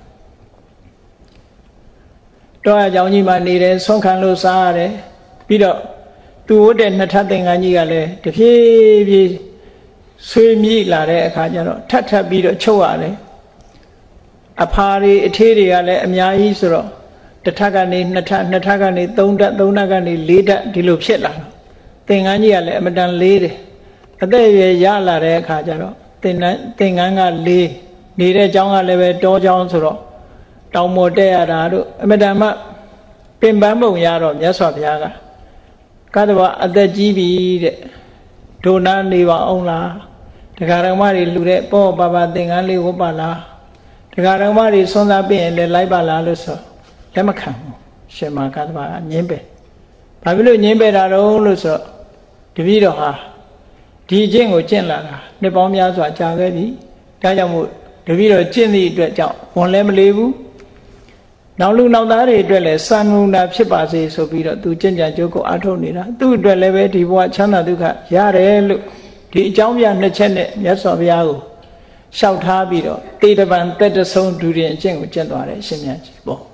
A: တောအကြောင်းကြီးမှာနေတယ်ဆွမ်းခံလို့စားရတယ်ပြီးတော့သူဝတ်တဲ့နှစ်ထပ်သင်္ကန်းကြီးကလည်းတဖြည်းဖြည်းဆွေးမြည်လာတဲ့အခါကျတော့ထပ်ထပ်ပြီးတော့ချုပ်ရတယ်အဖာတွေအထေးတွေကလည်းအများကြီးဆိုတော့တစ်ထပ်ကနေနှစ်ထပ်နှစ်ထပ်ကနေသုံးထပ်သုံးထပ်ကနေလေးထပ်ဒီလိုဖြစ်လာတော့သင်္ကန်းကြီးကလည်းအမတန်လေးတယ်အသက်အရွယ်ရလာတဲ့အခါကျတော့သင်္ကန်းသင်္ကန်းကလေးနေတဲ့ကျောင်းကလည်းပဲတောကျောင်းဆိုတော့တောင်ပေါ်တက်ရတာတို့အမတန်မှပင်ပန်းပုံရတော့မြတ်စွာဘုရားကကတ္တဝအသက်ကြီးပြီတဲ့ဒုနာနေပါအောင်လားဒကာဓမ္မတွေလှူတဲ့ပေါ့ပါပါသင်္ကန်းလေးဝတ်ပါလားဒကာဓမ္မတွေဆွမ်းစားပြင်လည်းလိုက်ပါလားလို့ဆိုလက်မခံဘူးရှင်မကတ္တဝကငြင်းပယ်ဘာဖြစ်လို့ငြင်းပယ်တာတော့လို့ဆိုတော့တပည့်တော်ဟာဒီအကျင့်ကိုကျင့်လာတာနှစ်ပေါင်းများစွာကြာခဲ့ပြီဒါကြောင့်မို့တပည့်တော်ကျင့်သည့်အတွက်ကြောင့်ဝန်လည်းမလေးဘူးနောက်လူနောက်သားတွေအတွက်လည်းစံနုနာဖြစ်ပါစေဆိုပြီးတော့သူကျင့်ကြံကြိုးကိုအားထုတ်နေတာသူ့အတွက်လည်းပဲဒီဘဝချမ်းသာဒုက္ခရတယ်လို့ဒီအကြောင်းပြနှစ်ချက်နဲ့မြတ်စွာဘုရားကိုလျှောက်ထားပြီးတော့တေတပံတက်တဆုံးဒူရင်အကျင့်ကိုကျင့်သွားတယ်ရှင်မြတ်ကြီးပေါ့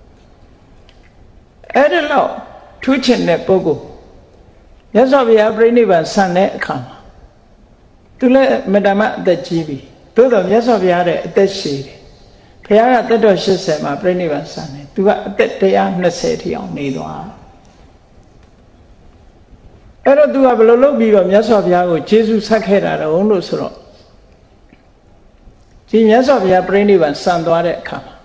A: အဲ့ဒါတော့ထူးချင်တဲ့ပုဂ္ဂိုလ်မြတ်စွာဘုရားပြိဋိဘံဆန်တဲ့အခါမှာသူလည်းမတ္တမအသက်ကြီးပြီသို့တော်မြတ်စွာဘုရားတဲ့အသက်ရှည်တယ်ဘုရားကတက်တော်ရှစ်ဆယ်မှာပြိဋိဘံဆန်တယ်သူကအသက်တစ်ရာနှစ်ဆယ်ထိအောင်နေသွားအဲ့တော့သူကဘယ်လိုလုပ်ပြီးတော့မြတ်စွာဘုရားကိုကျေးဇူးဆက်ခဲ့တာတုံးလို့ဆိုတော့ဒီမြတ်စွာဘုရားပြိဋိဘံဆန်သွားတဲ့အခါမှာ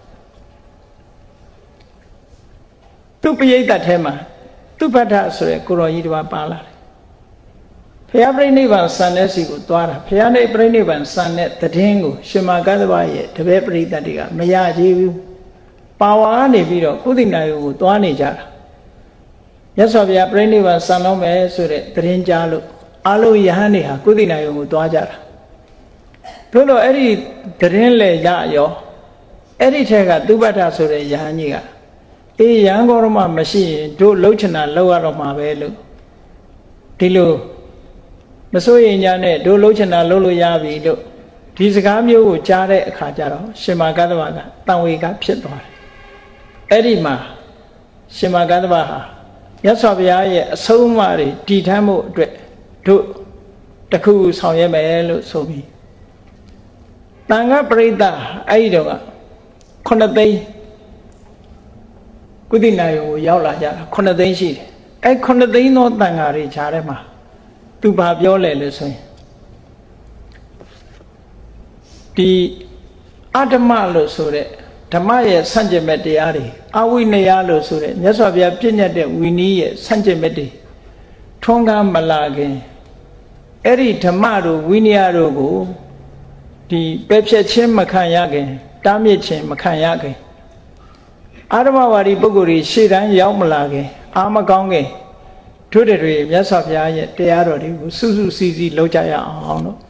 A: သူ့ပရိသတ်ထဲမှာသူပဋ္ဌဆိုတဲ့ကိုရောကြီးတစ်ပါးပါလာတယ်ဘုရားပြိဋိဘံဆန်တဲ့စီကိုသွားတာဘုရားနဲ့ပြိဋိဘံဆန်တဲ့တည်င်းကိုရှင်မဂ္ဂဗရဲ့တပည့်ပရိသတ်တွေကမရကြဘူးပါဝါကနေပြီးတော့ကုသိနာယုကိုသွားနေကြတာမြတ်စွာဘုရားပြိဋိဘံဆန်တော့မယ်ဆိုတဲ့တည်င်းကြားလို့အလုံးယဟန်တွေဟာကုသိနာယုကိုသွားကြတာတို့တော့အဲ့ဒီတည်င်းလေရရောအဲ့ဒီထက်ကသူပဋ္ဌဆိုတဲ့ယဟန်ကြီးကအေးရန်ကောရမမရှိရင်တို့လှုပ်ချင်တာလှုပ်ရတော့မှာပဲလို့ဒီလိုမစိုးရင်ညာနဲ့တို့လှုပ်ချင်တာလှုပ်လို့ရပြီလို့ဒီစကားမျိုးကိုကြားတဲ့အခါကျတော့ရှင်မဂ္ဂဗကတန်ဝေကဖြစ်သွားတယ်အဲ့ဒီမှာရှင်မဂ္ဂဗဟာမြတ်စွာဘုရားရဲ့အဆုံးအမတွေတည်ထမ်းမှုအတွက်တို့တခုဆောင်ရွက်မယ်လို့ဆိုပြီးတန်ခါပရိသတ်အဲ့ဒီတော့ကခုနှစ်သိန်းကုသိနာယုံကိုရောက်လာကြတာခုနှစ်သိန်းရှိတယ်အဲ့ခုနှစ်သိန်းသောတန်ဃာတွေခြားထဲမှာသူဘာပြောလဲလို့ဆိုရင်ဒီအတ္တမလို့ဆိုတဲ့ဓမ္မရဲ့ဆန့်ကျင်မဲ့တရားတွေအဝိနည်းလို့ဆိုတဲ့မြတ်စွာဘုရားပြည့်ညတ်တဲ့ဝီနည်းရဲ့ဆန့်ကျင်မဲ့တွေထွန်းကားမလာခင်အဲ့ဒီဓမ္မတို့ဝိနည်းတို့ကိုဒီပဲဖြတ်ခြင်းမခံရခင်တားမြစ်ခြင်းမခံရခင်အာရမဝါဒီပုဂ္ဂိုလ်တွေရှေ့တန်းရောက်မလာခင်အာမကောင်းခင်တို့တွေမြတ်စွာဘုရားရဲ့တရားတော်တွေကိုစုစုစည်းစည်းလုပ်ကြရအောင်လို့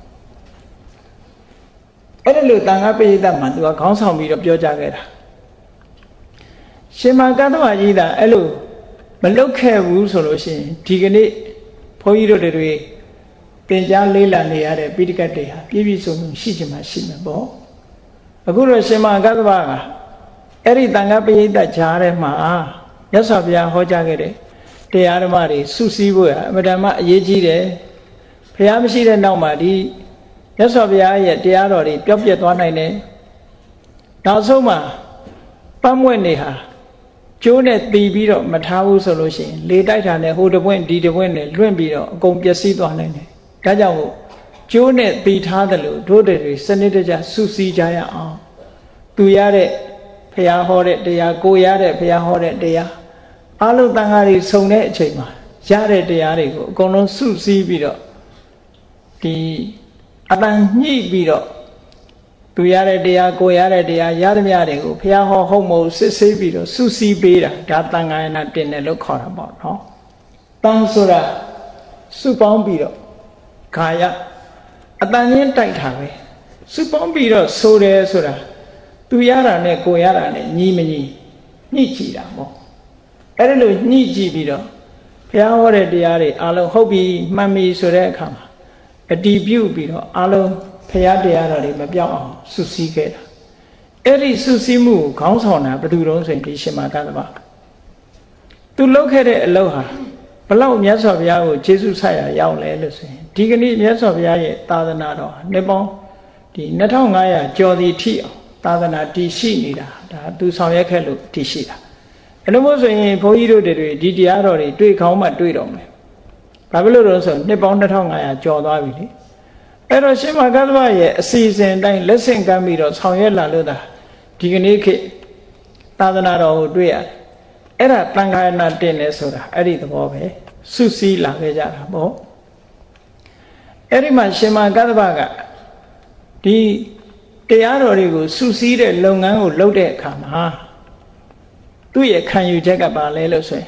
A: အဲ့ဒါလို့တန်ခါပိဋကမှာသူကခေါင်းဆောင်ပြီးတော့ပြောကြခဲ့တာရှင်မကတ္တဝကြီးတာအဲ့လိုမလုတ်ခဲ့ဘူးဆိုလို့ရှိရင်ဒီကနေ့ဘုန်းကြီးတို့တွေသင်ကြားလေးလာနေရတဲ့ပိဋကတ်တွေဟာပြည့်ပြည့်စုံစုံရှိချင်မှရှိမှာပေါ့အခုတော့ရှင်မကတ္တဝကအဲ့ဒီတန်ခါပိဋကကြားထဲမှာမြတ်စွာဘုရားဟောကြားခဲ့တဲ့တရားဓမ္မတွေစုစည်းဖို့ရအမှန်တမ်းအရေးကြီးတယ်ဘုရားမရှိတဲ့နောက်မှာဒီမြတ်စွာဘုရားရဲ့တရားတော်တွေပျောက်ပြက်သွားနိုင်တယ်နောက်ဆုံးမှာပတ်မွက်နေဟာကျိုးနဲ့တီးပြီးတော့မထားဘူးဆိုလို့ရှိရင်လေတိုက်တာနဲ့ဟိုတပွင့်ဒီတပွင့်နဲ့လွင့်ပြီးတော့အကုန်ပျက်စီးသွားနိုင်တယ်ဒါကြောင့်မို့ကျိုးနဲ့တီးထားတယ်လို့တို့တွေစနစ်တကျစုစည်းကြရအောင်သူရတဲ့ဘုရားဟောတဲ့တရားကိုရတဲ့ဘုရားဟောတဲ့တရားအလုံးတန်ခါးတွေစုံတဲ့အချိန်မှာရတဲ့တရားတွေကိုအကုန်လုံးစုစည်းပြီးတော့ဒီအတန်ညှိပြီးတော့သူရတဲ့တရားကိုရတဲ့တရားရသမျှတွေကိုဘုရားဟောဟုတ်မဟုတ်စစ်ဆေးပြီးတော့စုစည်းပေးတာဒါတန်ခါရဏတင်တယ်လို့ခေါ်တာပေါ့နော်တန်ဆိုတာစုပေါင်းပြီးတော့ခါရအတန်ချင်းတိုက်တာပဲစုပေါင်းပြီးတော့ဆိုတယ်ဆိုတာသူရတာနဲ့ကိုရတာနဲ့ညီမညီညှိကြည့်တာပေါ့အဲ့ဒါလို့ညှိကြည့်ပြီးတော့ဘုရားဟောတဲ့တရားတွေအလုံးဟုတ်ပြီမှန်ပြီဆိုတဲ့အခါမှာအတည်ပြုပြီးတော့အလုံးဘုရားတရားတော်တွေမပြောင်းအောင်စုစည်းခဲ့တာအဲ့ဒီစုစည်းမှုကိုခေါင်းဆောင်တာဘယ်သူတုံးဆိုရင်ဒီရှင်မကတ္တဗသူလုပ်ခဲ့တဲ့အလုပ်ဟာဘလောက်မြတ်စွာဘုရားကိုကျေးဇူးဆက်ရရောက်လဲလို့ဆိုရင်ဒီကနေ့မြတ်စွာဘုရားရဲ့သာသနာတော်နှစ်ပေါင်းဒီနှစ်ထောင်ငါးရာကျော်သည်ထိအောင်သာသနာတည်ရှိနေတာဒါသူဆောင်ရွက်ခဲ့လို့တည်ရှိတာအဲ့လိုမျိုးဆိုရင်ဘုန်းကြီးတို့တွေဒီတရားတော်တွေတွေ့ခေါင်းမှတွေ့တော်မယ်ဘာဖြစ်လို့လဲဆိုနှစ်ပေါင်းနှစ်ထောင်ငါးရာကျော်သွားပြီလေအဲ့တော့ရှင်မကတ္တဗရဲ့အစီအစဉ်အတိုင်းလက်ဆင့်ကမ်းပြီးတော့ဆောင်ရွက်လာလို့သာဒီကနေ့ခေတ်သာသနာတော်ကိုတွေ့ရတယ်အဲ့ဒါတန်ခါရဏတင်တယ်ဆိုတာအဲ့ဒီသဘောပဲစုစည်းလာခဲ့ကြတာပေါ့အဲ့ဒီမှာရှင်မကတ္တဗကဒီတရားတော်တွေကိုစုစည်းတဲ့လုပ်ငန်းကိုလုပ်တဲ့အခါမှာသူ့ရဲ့ခံယူချက်ကပါလဲလို့ဆိုရင်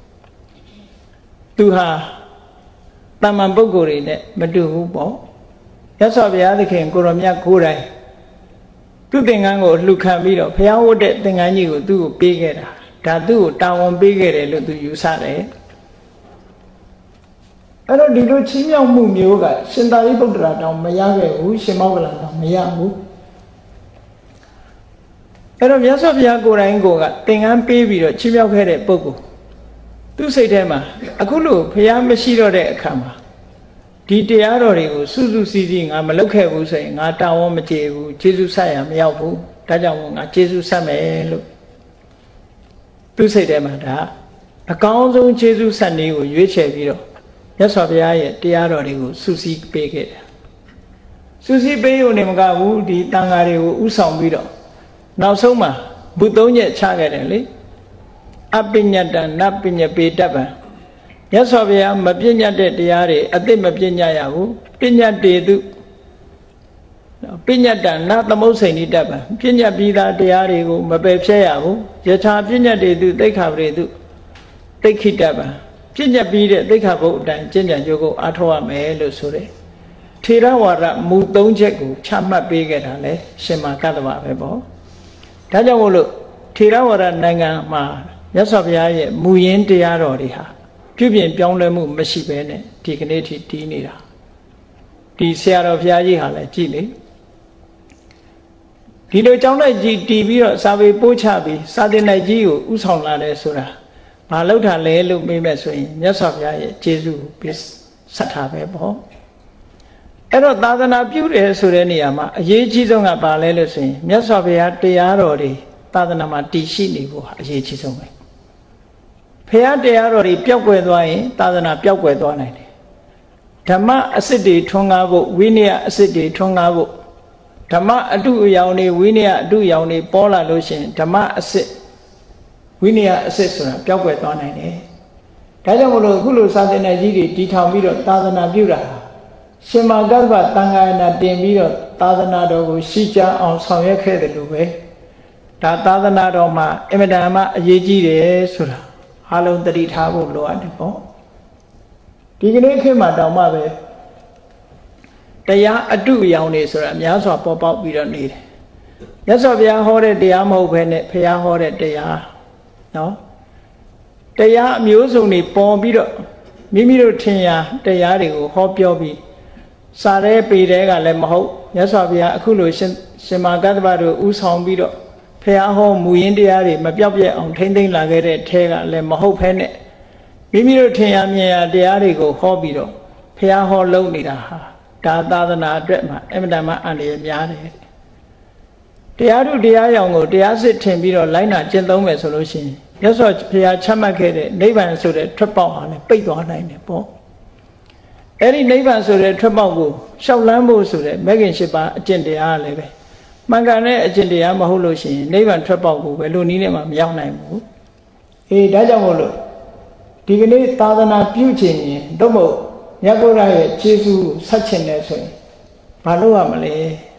A: သူဟာတမန်ပုဂ္ဂိုလ်တွေနဲ့မတူဘူးပေါ့ရသော်ဘုရားသခင်ကိုရောမြတ်ကိုယ်တိုင်သူ့သင်္ကန်းကိုလှူခံပြီးတော့ဘုရားဝတ်တဲ့သင်္ကန်းကြီးကိုသူ့ကိုပေးခဲ့တာဒါသူ့ကိုတာဝန်ပေးခဲ့တယ်လို့သူယူဆတယ်အဲ့တော့ဒီလိုချီးမြှောက်မှုမျိုးကရှင်သာရိပုတ္တရာတောင်မရခဲ့ဘူးရှင်မောဂလန်တောင်မရဘူးအဲ့တော့မြတ်စွာဘုရားကိုယ်တိုင်ကိုကသင်္ကန်းပေးပြီးတော့ချီးမြှောက်ခဲ့တဲ့ပုဂ္ဂိုလ်သူ့စိတ်ထဲမှာအခုလို့ဘုရားမရှိတော့တဲ့အခါမှာဒီတရားတော်တွေကိုစုစုစည်းစည်းငါမလုပ်ခဲ့ဘူးဆိုရင်ငါတာဝန်မကျေဘူးကျေးဇူးဆက်ရမရောက်ဘူးဒါကြောင့်မို့ငါကျေးဇူးဆက်မယ်လို့သူစိတ်ထဲမှာဒါအကောင်းဆုံးကျေးဇူးဆက်နည်းကိုရွေးချယ်ပြီးတော့မြတ်စွာဘုရားရဲ့တရားတော်တွေကိုစုစည်းပေးခဲ့တယ်စုစည်းပေးရုံနဲ့မကဘူးဒီတန်ဃာတွေကိုဥဆောင်ပြီးတော့နောက်ဆုံးမှာဘုသုံးချက်ချခဲ့တယ်လေအပညတ္တနပညပေတ္တပံမြတ်စွာဘုရားမပညတ်တဲ့တရားတွေအသိမပညတ်ရဘူးပညတ်တေတုပညတ်တနသမုတ်စိန်နိတ္တပံပညတ်ပြီးသားတရားတွေကိုမပယ်ဖြဲရဘူးယထာပညတ်တေတုသိက္ခာပရိတုသိက္ခိတပံပညတ်ပြီးတဲ့သိက္ခာပုဒ်အတိုင်းကျင့်ကြံကြိုးကိုအားထုတ်ရမယ်လို့ဆိုတယ်ထေရဝါဒမူသုံးချက်ကိုချမှတ်ပေးခဲ့တာလေရှင်မကတ္တဗပဲပေါ့ဒါကြောင့်မို့လို့ထေရဝါဒနိုင်ငံမှာမြတ်စွာဘုရားရဲ့မူရင်းတရားတော်တွေဟာပြုပြင်ပြောင်းလဲမှုမရှိဘဲနဲ့ဒီကနေ့ထိတည်နေတာဒီဆရာတော်ဘုရားကြီးဟာလည်းကြည်လေဒီလိုကြောင်းလိုက်ကြီးတည်ပြီးတော့စာပေပို့ချပြီးစာသင်တိုက်ကြီးကိုဥဆောင်လာတယ်ဆိုတာမလောက်တာလဲလို့မေးမဲ့ဆိုရင်မြတ်စွာဘုရားရဲ့ကျေးဇူးကိုပြဆက်ထားပဲပေါ့အဲ့တော့သာသနာပြုတယ်ဆိုတဲ့နေရာမှာအရေးကြီးဆုံးကဘာလဲလို့ဆိုရင်မြတ်စွာဘုရားတရားတော်တွေသာသနာမှာတည်ရှိနေဖို့ဟာအရေးကြီးဆုံးပဲဘုရားတရားတော်တွေပျောက်ကွယ်သွားရင်သာသနာပျောက်ကွယ်သွားနိုင်တယ်ဓမ္မအစစ်တွေထွန်းကားဖို့ဝိနည်းအစစ်တွေထွန်းကားဖို့ဓမ္မအတုအယောင်တွေဝိနည်းအတုအယောင်တွေပေါ်လာလို့ရှိရင်ဓမ္မအစစ်ဝိနည်းအစစ်ဆိုတာပျောက်ကွယ်သွားနိုင်တယ်ဒါကြောင့်မလို့အခုလိုစာသင်တဲ့ကြီးတွေတည်ထောင်ပြီးတော့သာသနာပြုတာရှင်မကတ္တဗတန်ခါရဏတင်ပြီးတော့သာသနာတော်ကိုရှိကြအောင်ဆောင်ရွက်ခဲ့တယ်လို့ပဲဒါသာသနာတော်မှာအင်မတန်မှအရေးကြီးတယ်ဆိုတာအားလုံးသတိထားဖို့လိုအပ်တယ်ပေါ့ဒီကနေ့ခေတ်မှာတောင်မှပဲတရားအတုအယောင်တွေဆိုတာများစွာပေါ်ပေါက်ပြီးတော့နေတယ်မြတ်စွာဘုရားဟောတဲ့တရားမဟုတ်ဘဲနဲ့ဘုရားဟောတဲ့တရားနော်တရားအမျိုးစုံတွေပေါ်ပြီးတော့မိမိတို့ထင်ရာတရားတွေကိုဟောပြောပြီးစာရဲပေတဲ့ကလည်းမဟုတ်မြတ်စွာဘုရားအခုလိုရှင်ရှင်မာကတ္တဗတို့ဥဆောင်ပြီးတော့ဘုရားဟောမူရင်းတရားတွေမပြောက်ပြက်အောင်ထိမ့်သိမ့်လာခဲ့တဲ့ထဲကလည်းမဟုတ်ဖဲနဲ့မိမိတို့ထင်ရမြင်ရတရားတွေကိုဟောပြီးတော့ဘုရားဟောလုပ်နေတာဟာဒါသာသနာအတွက်မှာအမြဲတမ်းအန္တရာယ်များတယ်တရားထုတရားရောင်ကိုတရားစစ်ထင်ပြီးတော့လိုက်နာကျင့်သုံးမယ်ဆိုလို့ရှိရင်မြတ်စွာဘုရားချမှတ်ခဲ့တဲ့နိဗ္ဗာန်ဆိုတဲ့ထွက်ပေါက်ဟာလည်းပိတ်သွားနိုင်တယ်ပေါ့အဲ့ဒီနိဗ္ဗာန်ဆိုတဲ့ထွက်ပေါက်ကိုရှောက်လန်းဖို့ဆိုတဲ့မဂ်ကင်၈ပါးအကျင့်တရားလည်းပဲမှန်ကန်တဲ့အကျင့်တရားမဟုတ်လို့ရှိရင်နိဗ္ဗာန်ထွက်ပေါက်ကိုဘယ်လိုနည်းနဲ့မှမရောက်နိုင်ဘူးအေးဒါကြောင့်မို့လို့ဒီကနေ့သာသနာပြုခြင်းရင်တော့မို့မြတ်ဗုဒ္ဓရဲ့ကျေးဇူးဆက်ချင်တယ်ဆိုရင်ဘာလုပ်ရမလဲ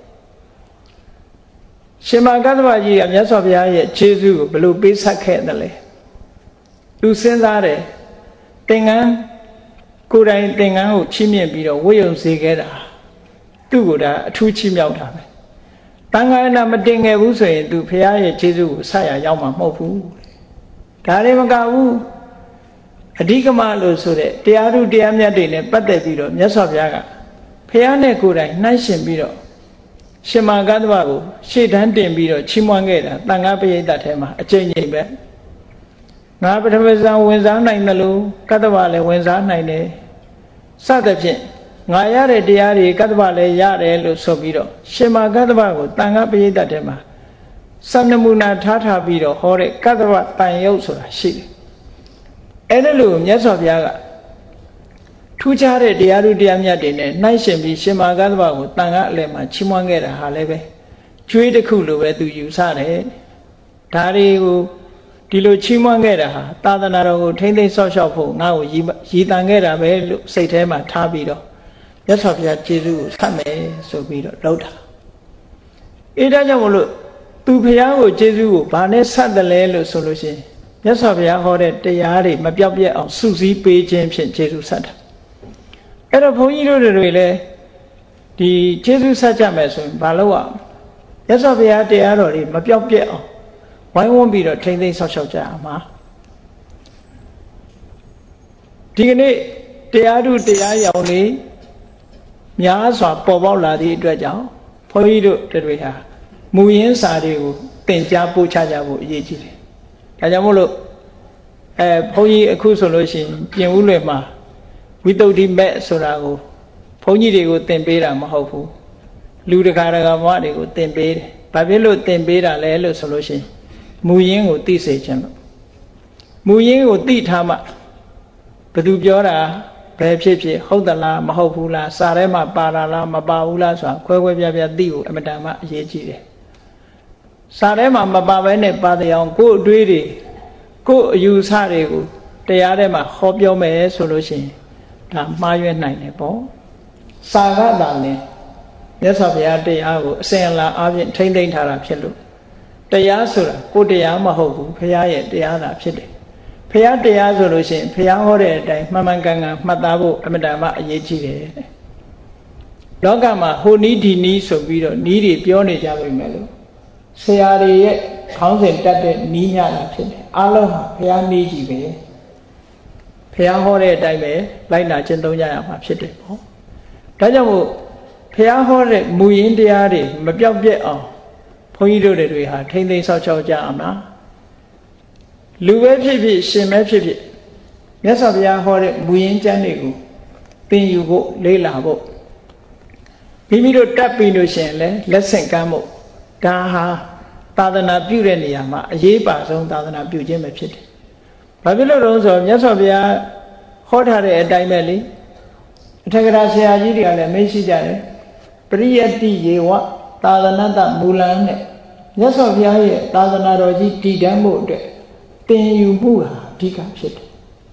A: ရှင်မကတ္တဗကြီးကမြတ်စွာဘုရားရဲ့ကျေးဇူးကိုဘယ်လိုပေးဆက်ခဲ့တယ်လဲသူစဉ်းစားတယ်သင်္ကန်းကိုယ်တိုင်သင်္ကန်းကိုချီးမြှင့်ပြီးတော့ဝတ်ယုံစေခဲ့တာသူ့ကိုဒါအထူးချီးမြှောက်တာပဲတန်ခါရဏမတင်ခဲ့ဘူးဆိုရင်သူဘုရားရဲ့ကျေးဇူးကိုဆက်ရရောက်မှာမဟုတ်ဘူးဒါလည်းမကဘူးအဓိကမလို့ဆိုတဲ့တရားထုတရားမြတ်တွေနဲ့ပတ်သက်ပြီးတော့မြတ်စွာဘုရားကဘုရားနဲ့ကိုယ်တိုင်နှိုင်းရှင်ပြီးတော့ရှင်မကတ္တဗကိုရှေ့တန်းတင်ပြီးတော့ချီးမွမ်းခဲ့တာတန်ခါပရိသတ်ထဲမှာအကျဉ်းချင်းပဲငါပထမဇန်ဝင်စားနိုင်တယ်လို့ကတ္တဗလည်းဝင်စားနိုင်တယ်စသဖြင့်ငါရတဲ့တရားတွေကတ္တဗလည်းရတယ်လို့ဆိုပြီးတော့ရှင်မကတ္တဗကိုတန်ခါပရိသတ်ထဲမှာစံနမူနာထားထားပြီးတော့ဟောတဲ့ကတ္တဗတန်ရုပ်ဆိုတာရှိတယ်အဲ့ဒါလို့မြတ်စွာဘုရားကထူးခြားတဲ့တရားထုတရားမြတ်တွေနဲ့နှိုင်းရှင်ပြီးရှင်မကတ္တဗကိုတန်ခါအလယ်မှာချီးမွမ်းခဲ့တာဟာလည်းပဲကျွေးတစ်ခုလိုပဲသူယူဆတယ်ဒါတွေကိုဒီလိုချီးမွမ်းခဲ့တာဟာသာသနာတော်ကိုထိမ့်သိမ်းဆောက်ရှောက်ဖို့ငါ့ကိုရည်တန်ခဲ့တာပဲလို့စိတ်ထဲမှာထားပြီးတော့မြတ်စွာဘုရားကျေးဇူးကိုဆက်မယ်ဆိုပြီးတော့လုပ်တာအဲဒါကြောင့်မလို့သူဘုရားကိုကျေးဇူးကိုဘာနဲ့ဆက်တယ်လဲလို့ဆိုလို့ရှိရင်မြတ်စွာဘုရားဟောတဲ့တရားတွေမပြောက်ပြက်အောင်စုစည်းပေးခြင်းဖြင့်ကျေးဇူးဆက်တာအဲ့တော့ဘုန်းကြီးတို့တွေလည်းဒီကျေးဇူးဆက်ကြမယ်ဆိုရင်ဘာလို့อ่ะမြတ်စွာဘုရားတရားတော်တွေမပြောက်ပြက်အောင်ဝိုင်းဝန်းပြီးတော့ထိမ့်သိမ်းဆောက်ရှောက်ကြရမှာဒီကနေ့တရားထုတရားရောင်လေးများစွာပေါ်ပေါက်လာသည့်အတွက်ကြောင့်ဘုန်းကြီးတို့တွေဟာမူရင်းစာတွေကိုသင်ကြားပို့ချကြဖို့အရေးကြီးတယ်ဒါကြောင့်မို့လို့အဲဘုန်းကြီးအခုဆိုလို့ရှိရင်ပြင်ဦးလွယ်မှာဝိသုဒ္ဓိမဲ့ဆိုတာကိုဘုန်းကြီးတွေကိုသင်ပေးတာမဟုတ်ဘူးလူတကာတကာဘဝတွေကိုသင်ပေးတယ်ဘာဖြစ်လို့သင်ပေးတာလဲလို့ဆိုလို့ရှိရင်မူရင်းကိုသိစေခြင်းလို့မူရင်းကိုသိထားမှဘယ်သူပြောတာဘယ်ဖြစ်ဖြစ်ဟုတ်သလားမဟုတ်ဘူးလားစာထဲမှာပါတာလားမပါဘူးလားဆိုတာခွဲခွဲပြားပြားသိဖို့အမတန်မှအရေးကြီးတယ်စာထဲမှာမပါဘဲနဲ့ပါတဲ့အောင်ကိုယ်အတွေးတွေကိုယ်အယူဆတွေကိုတရားထဲမှာဟောပြောမယ်ဆိုလို့ရှိရင်ဒါမှားရွက်နိုင်တယ်ပေါ့စာကသာလဲမြတ်စွာဘုရားတရားကိုအစဉ်အလာအားဖြင့်ထိမ့်သိမ့်ထားတာဖြစ်လို့တရားဆိုတာကိုယ်တရားမဟုတ်ဘူးဘုရားရဲ့တရားသာဖြစ်တယ်ဘုရားတရားဆိုလို့ရှိရင်ဘုရားဟောတဲ့အတိုင်းမှန်မှန်ကန်ကန်မှတ်သားဖို့အမြဲတမ်းအရေးကြီးတယ်လောကမှာဟိုနီးဒီနီးဆိုပြီးတော့နီးတွေပြောနေကြပါမယ်လို့ဆရာတွေရဲ့ခေါင်းစဉ်တက်တဲ့နီးညတာဖြစ်တယ်အားလုံးဟာဘုရားနီးကြီးပဲဘုရားဟောတဲ့အတိုင်းပဲလိုက်နာကျင့်သုံးကြရမှာဖြစ်တယ်ပေါ့ဒါကြောင့်မို့ဘုရားဟောတဲ့မူရင်းတရားတွေမပြောက်ပြက်အောင်ဘုန်းကြီးတို့တွေဟာထိမ့်သိမ်းဆောက်ရှောက်ကြအောင်လားလူပဲဖြစ်ဖြစ်ရှင်ပဲဖြစ်ဖြစ်မြတ်စွာဘုရားဟောတဲ့မူရင်းကျမ်းတွေကိုသင်ယူဖို့လေ့လာဖို့မိမိတို့တတ်ပြီးလို့ရှိရင်လည်းလက်ဆင့်ကမ်းဖို့ဒါဟာသာသနာပြုတဲ့နေရာမှာအရေးပါဆုံးသာသနာပြုခြင်းပဲဖြစ်တယ်။ဘာဖြစ်လို့လဲဆိုတော့မြတ်စွာဘုရားဟောထားတဲ့အတိုင်းပဲလေအထက်ကရာဆရာကြီးတွေကလည်းမေးရှိကြတယ်ပရိယတ္တိယေဝသာသနာတမူလနဲ့မြတ်စွာဘုရားရဲ့သာသနာတော်ကြီးတည်တံ့ဖို့အတွက်သင်ယူမှုဟာအဓိကဖြစ်တယ်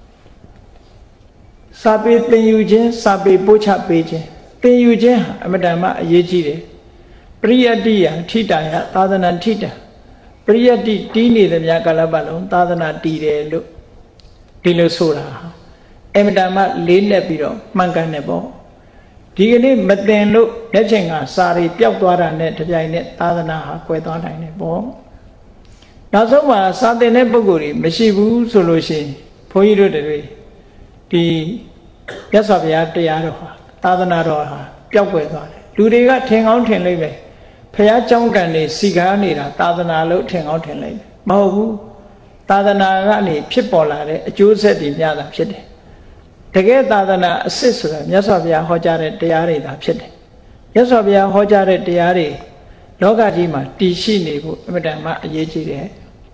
A: စာပေသင်ယူခြင်းစာပေပို့ချပေးခြင်းသင်ယူခြင်းဟာအမတန်မှအရေးကြီးတယ်ပရိယတ္တိယထိတာယသာသနာထိတာပရိယတ္တိတီးနေတဲ့များကာလပတ်လုံးသာသနာတည်တယ်လို့ဒီလိုဆိုတာဟာအမတန်မှလေးလက်ပြီးတော့မှန်ကန်တယ်ပေါ့ဒီကနေ့မသင်လို့လက်ချိန်ကစာရီပျောက်သွားတာနဲ့တပြိုင်နက်သာသနာဟာကွယ်သွားနိုင်တယ်ပေါ့နောက်ဆုံးမှာစာသင်တဲ့ပုဂ္ဂိုလ်တွေမရှိဘူးဆိုလို့ရှိရင်ဘုန်းကြီးတို့တွေဒီမြတ်စွာဘုရားတရားတော်ဟာသာသနာတော်ဟာပျောက်ကွယ်သွားတယ်လူတွေကထင်ကောင်းထင်လိမ့်မယ်ဘုရားကျောင်းကန်နေစီကားနေတာသာသနာလို့ထင်ကောင်းထင်လိမ့်မယ်မဟုတ်ဘူးသာသနာကနေဖြစ်ပေါ်လာတဲ့အကျိုးဆက်တွေများတာဖြစ်တယ်တကယ်သာသနာအစစ်ဆိုတာမြတ်စွာဘုရားဟောကြားတဲ့တရားတွေသာဖြစ်တယ်မြတ်စွာဘုရားဟောကြားတဲ့တရားတွေလောကကြီးမှာတည်ရှိနေဖို့အမြဲတမ်းအရေးကြီးတယ်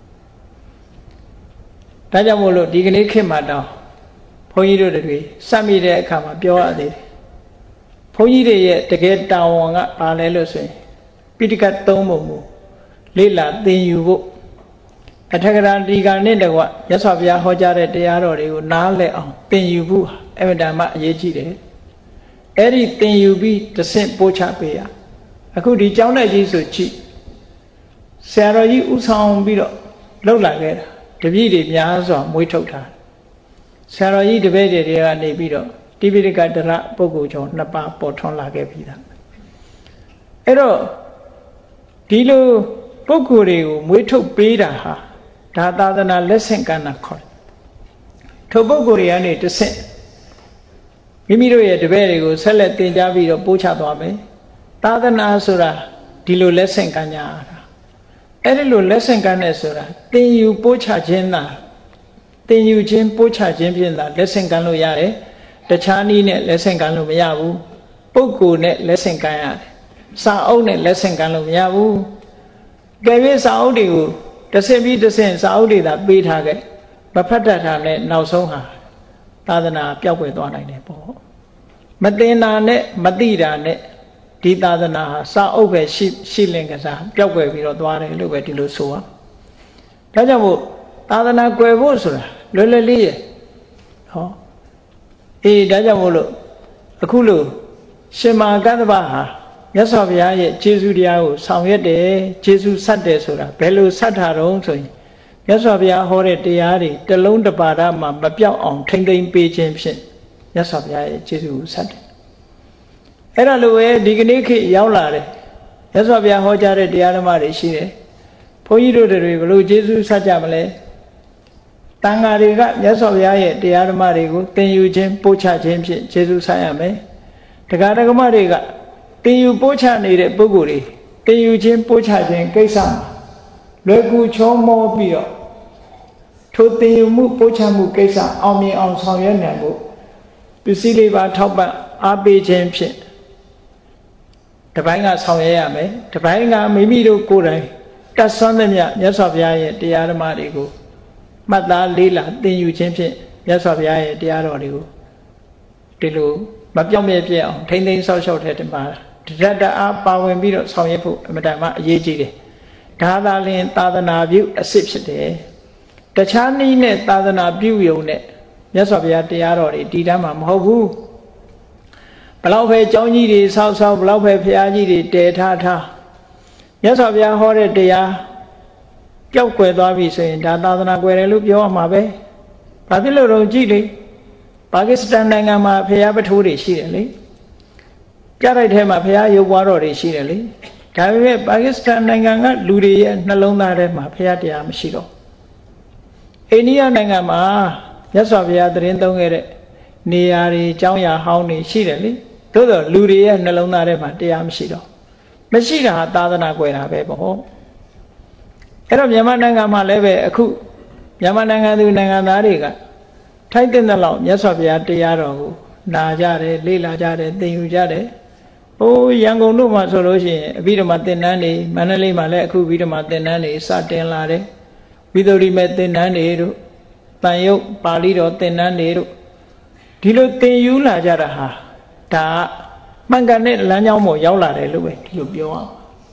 A: ဒါကြောင့်မို့လို့ဒီကနေ့ခေတ်မှာတော့ဘုန်းကြီးတို့တွေစက်မိတဲ့အခါမှာပြောရသေးတယ်ဘုန်းကြီးတွေရဲ့တကယ်တာဝန်ကဘာလဲလို့ဆိုရင်ပိဋကတ်သုံးပုံကိုလေ့လာသင်ယူဖို့အထက်ကရာဒီကနဲ့တကွမြတ်စွာဘုရားဟောကြားတဲ့တရားတော်တွေကိုနားလည်အောင်သင်ယူဖို့အမြဲတမ်းအရေးကြီးတယ်အဲ့ဒီသင်ယူပြီးတဆင့်ပို့ချပေးရအခုဒီကျောင်းတဲ့ကြီးဆိုကြည့်ဆရာတော်ကြီးဥဆောင်ပြီးတော့လှုပ်လာခဲ့တာတပည့်တွေများစွာမွေးထုတ်တာဆရာတော်ကြီးတပည့်တွေကနေပြီးတော့တိပိဋကတရပုဂ္ဂိုလ်ကျော်နှစ်ပါးပေါ်ထွန်းလာခဲ့ပြီသားအဲ့တော့ဒီလိုပုဂ္ဂိုလ်တွေကိုမွေးထုတ်ပေးတာဟာဒါသာသနာလက်ဆင့်ကမ်းတာခေါ်တယ်ထိုပုဂ္ဂိုလ်တွေကနေတဆင့်မိမိတို့ရဲ့တပည့်တွေကိုဆက်လက်သင်ကြားပြီးတော့ပို့ချသွားမယ်သာသနာဆိုတာဒီလိုလက်ဆင့်ကမ်းကြတာအဲ့ဒီလိုလက်ဆင့်ကမ်းတဲ့ဆိုတာသင်ယူပို့ချခြင်းသာသင်ယူခြင်းပို့ချခြင်းဖြင့်သာလက်ဆင့်ကမ်းလို့ရတယ်တခြားနည်းနဲ့လက်ဆင့်ကမ်းလို့မရဘူးပုဂ္ဂိုလ်နဲ့လက်ဆင့်ကမ်းရတယ်စာအုပ်နဲ့လက်ဆင့်ကမ်းလို့မရဘူးကဲပြီးစာအုပ်တွေကိုတဆင့်ပြီးတဆင့်စာအုပ်တွေသာပေးထားခဲ့မဖတ်တတ်တာနဲ့နောက်ဆုံးဟာသာသနာပျောက်ကွယ်သွားနိုင်တယ်ပေါ့မသင်တာနဲ့မသိတာနဲ့ဒီသာသနာဟာစာအုပ်ပဲရှိရှိလင်ကစားပျောက်ကွယ်ပြီးတော့သွားတယ်လို့ပဲဒီလိုဆိုရဒါကြောင့်မို့သာသနာကွယ်ဖို့ဆိုတာလွယ်လွယ်လေးရဲ့ဟောအေးဒါကြောင့်မို့လို့အခုလို့ရှင်မကတ္တဗဟာမြတ်စွာဘုရားရဲ့ကျေးဇူးတရားကိုဆောင်ရွက်တယ်ကျေးဇူးဆက်တယ်ဆိုတာဘယ်လိုဆက်တာတုံးဆိုရင်မြတ်စွာဘုရားဟောတဲ့တရားတွေတလုံးတပါဒမှာမပြောက်အောင်ထိမ့်သိမ့်ပေးခြင်းဖြင့်မြတ်စွာဘုရားရဲ့ကျေးဇူးကိုဆက်တယ်အဲ့ဒါလိုပဲဒီကနေ့ခေတ်ရောက်လာတယ်မြတ်စွာဘုရားဟောကြားတဲ့တရားဓမ္မတွေရှိတယ်ဘုန်းကြီးတို့တွေဘယ်လိုကျေးဇူးဆက်ကြမလဲတန်ဃာတွေကမြတ်စွာဘုရားရဲ့တရားဓမ္မတွေကိုသင်ယူခြင်းပို့ချခြင်းဖြင့်ကျေးဇူးဆက်ရမယ်တရားဓမ္မတွေကသင်ယူပို့ချနေတဲ့ပုဂ္ဂိုလ်တွေသင်ယူခြင်းပို့ချခြင်းကိစ္စမှာလွယ်ကူချောမောပြီးတော့ထိုသင်ယူမှုပို့ချမှုကိစ္စအောင်မြင်အောင်ဆောင်ရွက်နိုင်ဖို့ပစ္စည်းလေးပါထောက်ပံ့အားပေးခြင်းဖြင့်တပိုင်းကဆောင်ရွက်ရမယ်တပိုင်းကမိမိတို့ကိုယ်တိုင်တတ်ဆွမ်းသမျှမြတ်စွာဘုရားရဲ့တရားဓမ္မတွေကိုမှတ်သားလေးလာသင်ယူခြင်းဖြင့်မြတ်စွာဘုရားရဲ့တရားတော်တွေကိုဒီလိုမပြောင်းပြဲပြဲအောင်ထိမ့်သိမ်းဆောက်ရှောက်တဲ့ဒီမှာတရတအားပါဝင်ပြီးတော့ဆောင်ရွက်ဖို့အမှန်တမ်းအရေးကြီးတယ်ဒါသာလျှင်သာသနာပြုအစစ်ဖြစ်တယ်တခြားနည်းနဲ့သာသနာပြုရုံနဲ့မြတ်စွာဘုရားတရားတော်တွေတည်တမ်းမှာမဟုတ်ဘူးဘလောက်ပဲကျောင်းကြီးတွေဆောက်ဆောက်ဘလောက်ပဲဘုရားကြီးတွေတည်ထားထားမြတ်စွာဘုရားဟောတဲ့တရားပျောက်ကွယ်သွားပြီဆိုရင်ဒါသာသနာကွယ်တယ်လို့ပြောရမှာပဲဘာဖြစ်လို့တော့ကြည့်လေပါကစ္စတန်နိုင်ငံမှာဘုရားပထိုးတွေရှိတယ်လေကြားလိုက်ထဲမှာဘုရားရုပ်ပွားတော်တွေရှိတယ်လေဒါပေမဲ့ပါကစ္စတန်နိုင်ငံကလူတွေရဲ့နှလုံးသားထဲမှာဘုရားတရားမရှိတော့အိန္ဒိယနိုင်ငံမှာမြတ်စွာဘုရားသတင်းသုံးခဲ့တဲ့နေရာတွေအကြောင်းအရာဟောင်းတွေရှိတယ်လေသို့တော့လူတွေရဲ့နှလုံးသားထဲမှာတရားမရှိတော့မရှိတာဟာသာသနာကွယ်တာပဲပေါ့အဲ့တော့မြန်မာနိုင်ငံမှာလည်းပဲအခုမြန်မာနိုင်ငံသူနိုင်ငံသားတွေကထိုက်တဲ့လောက်မြတ်စွာဘုရားတရားတော်ကိုနာကြတယ်လေ့လာကြတယ်သင်ယူကြတယ်ဟိုးရန်ကုန်တို့မှာဆိုလို့ရှိရင်အဘိဓမ္မာသင်တန်းတွေမန္တလေးမှာလည်းအခုအဘိဓမ္မာသင်တန်းတွေစတင်လာတယ်ဝိသုဒ္ဓိမေသင်တန်းတွေတို့တန်ရုပ်ပါဠိတော်သင်တန်းတွေတို့ဒီလိုသင်ယူလာကြတာဟာဒါမှန်ကန်တဲ့လမ်းကြောင်းပေါ်ရောက်လာတယ်လို့ပဲဒီလိုပြောအောင်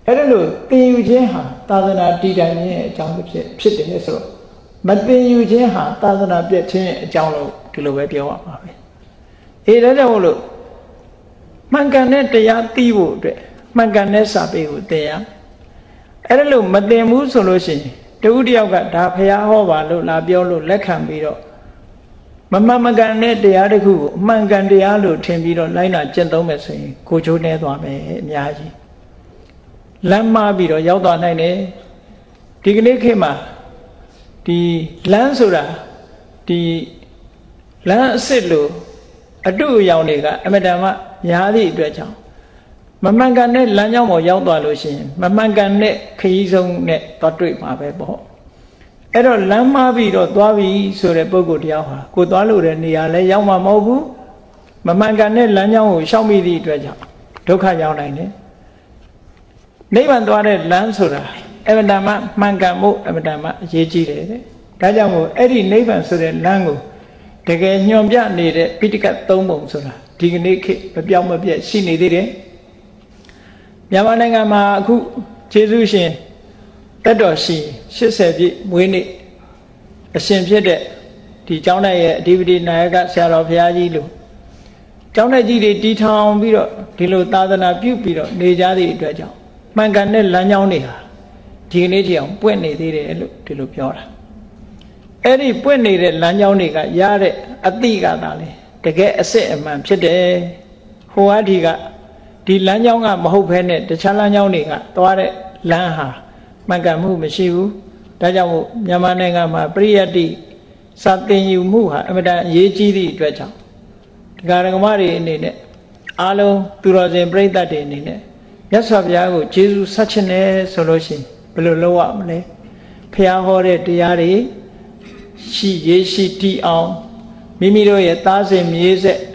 A: အဲ့ဒါလို့သင်ယူခြင်းဟာသာသနာတည်တိုင်ခြင်းရဲ့အကြောင်းတစ်ဖြစ်ဖြစ်တယ်ဆိုတော့မသင်ယူခြင်းဟာသာသနာပြည့်ခြင်းရဲ့အကြောင်းလို့ဒီလိုပဲပြောရမှာပဲအေးဒါကြောင့်မို့လို့မှန်ကန်တဲ့တရားသိဖို့အတွက်မှန်ကန်တဲ့စာပေကိုသင်ရအဲ့ဒါလို့မသင်ဘူးဆိုလို့ရှိရင်တဦးတယောက်ကဒါဖះဟောပါလို့လာပြောလို့လက်ခံပြီးတော့မမှန်မကန်တဲ့တရားတစ်ခုကိုအမှန်ကန်တရားလို့ထင်ပြီးတော့လိုက်နာကျင့်သုံးမယ်ဆိုရင်ကိုချိုးနေသွားမယ်အများကြီးလမ်းမပြီးတော့ရောက်သွားနိုင်တယ်ဒီကနေ့ခေတ်မှာဒီလမ်းဆိုတာဒီလမ်းအစ်စ်လို့အတုအယောင်တွေကအမတန်မှများသည့်အတွက်ကြောင့်မမှန်ကန်တဲ့လမ်းကြောင်းပေါ်ရောက်သွားလို့ရှိရင်မမှန်ကန်တဲ့ခရီးဆုံးနဲ့သွားတွေ့မှာပဲပေါ့အဲ့တော့လမ်းမပြီးတော့သွားပြီဆိုတဲ့ပုဂ္ဂိုလ်တရားဟာကိုသွားလို့တဲ့နေရာလဲရောက်မှာမဟုတ်ဘူးမမှန်ကန်တဲ့လမ်းကြောင်းကိုရှောက်မိသည့်အတွက်ကြောင့်ဒုက္ခရောက်နိုင်တယ်နိဗ္ဗာန်သွားတဲ့လမ်းဆိုတာအမတန်မှမှန်ကန်မှုအမတန်မှအရေးကြီးတယ်တဲ့ဒါကြောင့်မို့အဲ့ဒီနိဗ္ဗာန်ဆိုတဲ့လမ်းကိုတကယ်ညွန်ပြနေတဲ့ပိဋကတ်သုံးပုံဆိုတာဒီကနေ့ခေတ်မပြောင်းမပြတ်ရှိနေသေးတယ်မြန်မာနိုင်ငံမှာအခုကျေးဇူးရှင်တက်တော်ရှိရှစ်ဆယ်ပြည့်မွေးနေ့အရှင်ဖြစ်တဲ့ဒီကျောင်းတိုက်ရဲ့အဓိပတိနာယကဆရာတော်ဘုရားကြီးလို့ကျောင်းတိုက်ကြီးတွေတီထောင်ပြီးတော့ဒီလိုသာသနာပြုပြီးတော့နေကြသည့်အတွက်ကြောင့်မှန်ကန်တဲ့လမ်းကြောင်းတွေဟာဒီကနေ့ထိအောင်ပွင့်နေသေးတယ်လို့ဒီလိုပြောတာအဲ့ဒီပွင့်နေတဲ့လမ်းကြောင်းတွေကရတဲ့အတိကသာလေတကယ်အစစ်အမှန်ဖြစ်တယ်ဟိုအဒီကဒီလမ်းကြောင်းကမဟုတ်ဘဲနဲ့တခြားလမ်းကြောင်းတွေကသွားတဲ့လမ်းဟာမှန်ကန်မှုမရှိဘူးဒါကြောင့်မို့မြန်မာနိုင်ငံမှာပရိယတ္တိစာသင်ယူမှုဟာအမှန်တန်အရေးကြီးသည့်အတွက်ကြောင့်ဒကာဒကမတွေအနေနဲ့အားလုံးသူတော်စင်ပြိဿတ်တွေအနေနဲ့မြတ်စွာဘုရားကိုကျေးဇူးဆက်ချင်တယ်ဆိုလို့ရှိရင်ဘယ်လိုလုပ်ရမလဲဘုရားဟောတဲ့တရားတွေရှိရေးရှိတည်အောင်မိမိတို့ရဲ့သားစဉ်မြေးဆက်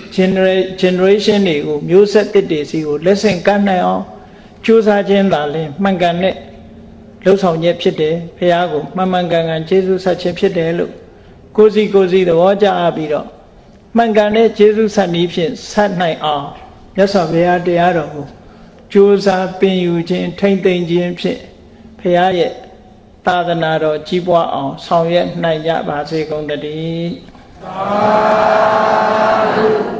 A: generation တွေကိုမျိုးဆက်တစ်တွေစီကိုလက်ဆင့်ကမ်းနိုင်အောင်ကြိုးစားခြင်းသာလျှင်မှန်ကန်တဲ့လှုပ်ဆောင်ချက်ဖြစ်တယ်ဘုရားကိုမှန်မှန်ကန်ကန်ကျေးဇူးဆက်ခြင်းဖြစ်တယ်လို့ကိုယ်စီကိုယ်စီသဘောကျပြီးတော့မှန်ကန်တဲ့ကျေးဇူးဆက်နည်းဖြင့်ဆက်နိုင်အောင်မြတ်စွာဘုရားတရားတော်ကိုကြိုးစားပင်ယူခြင်းထိမ့်သိမ့်ခြင်းဖြင့်ဘုရားရဲ့သာသနာတော်ကြီးပွားအောင်ဆောင်ရွက်နိုင်ကြပါစေကုန်သတည်းသာဓု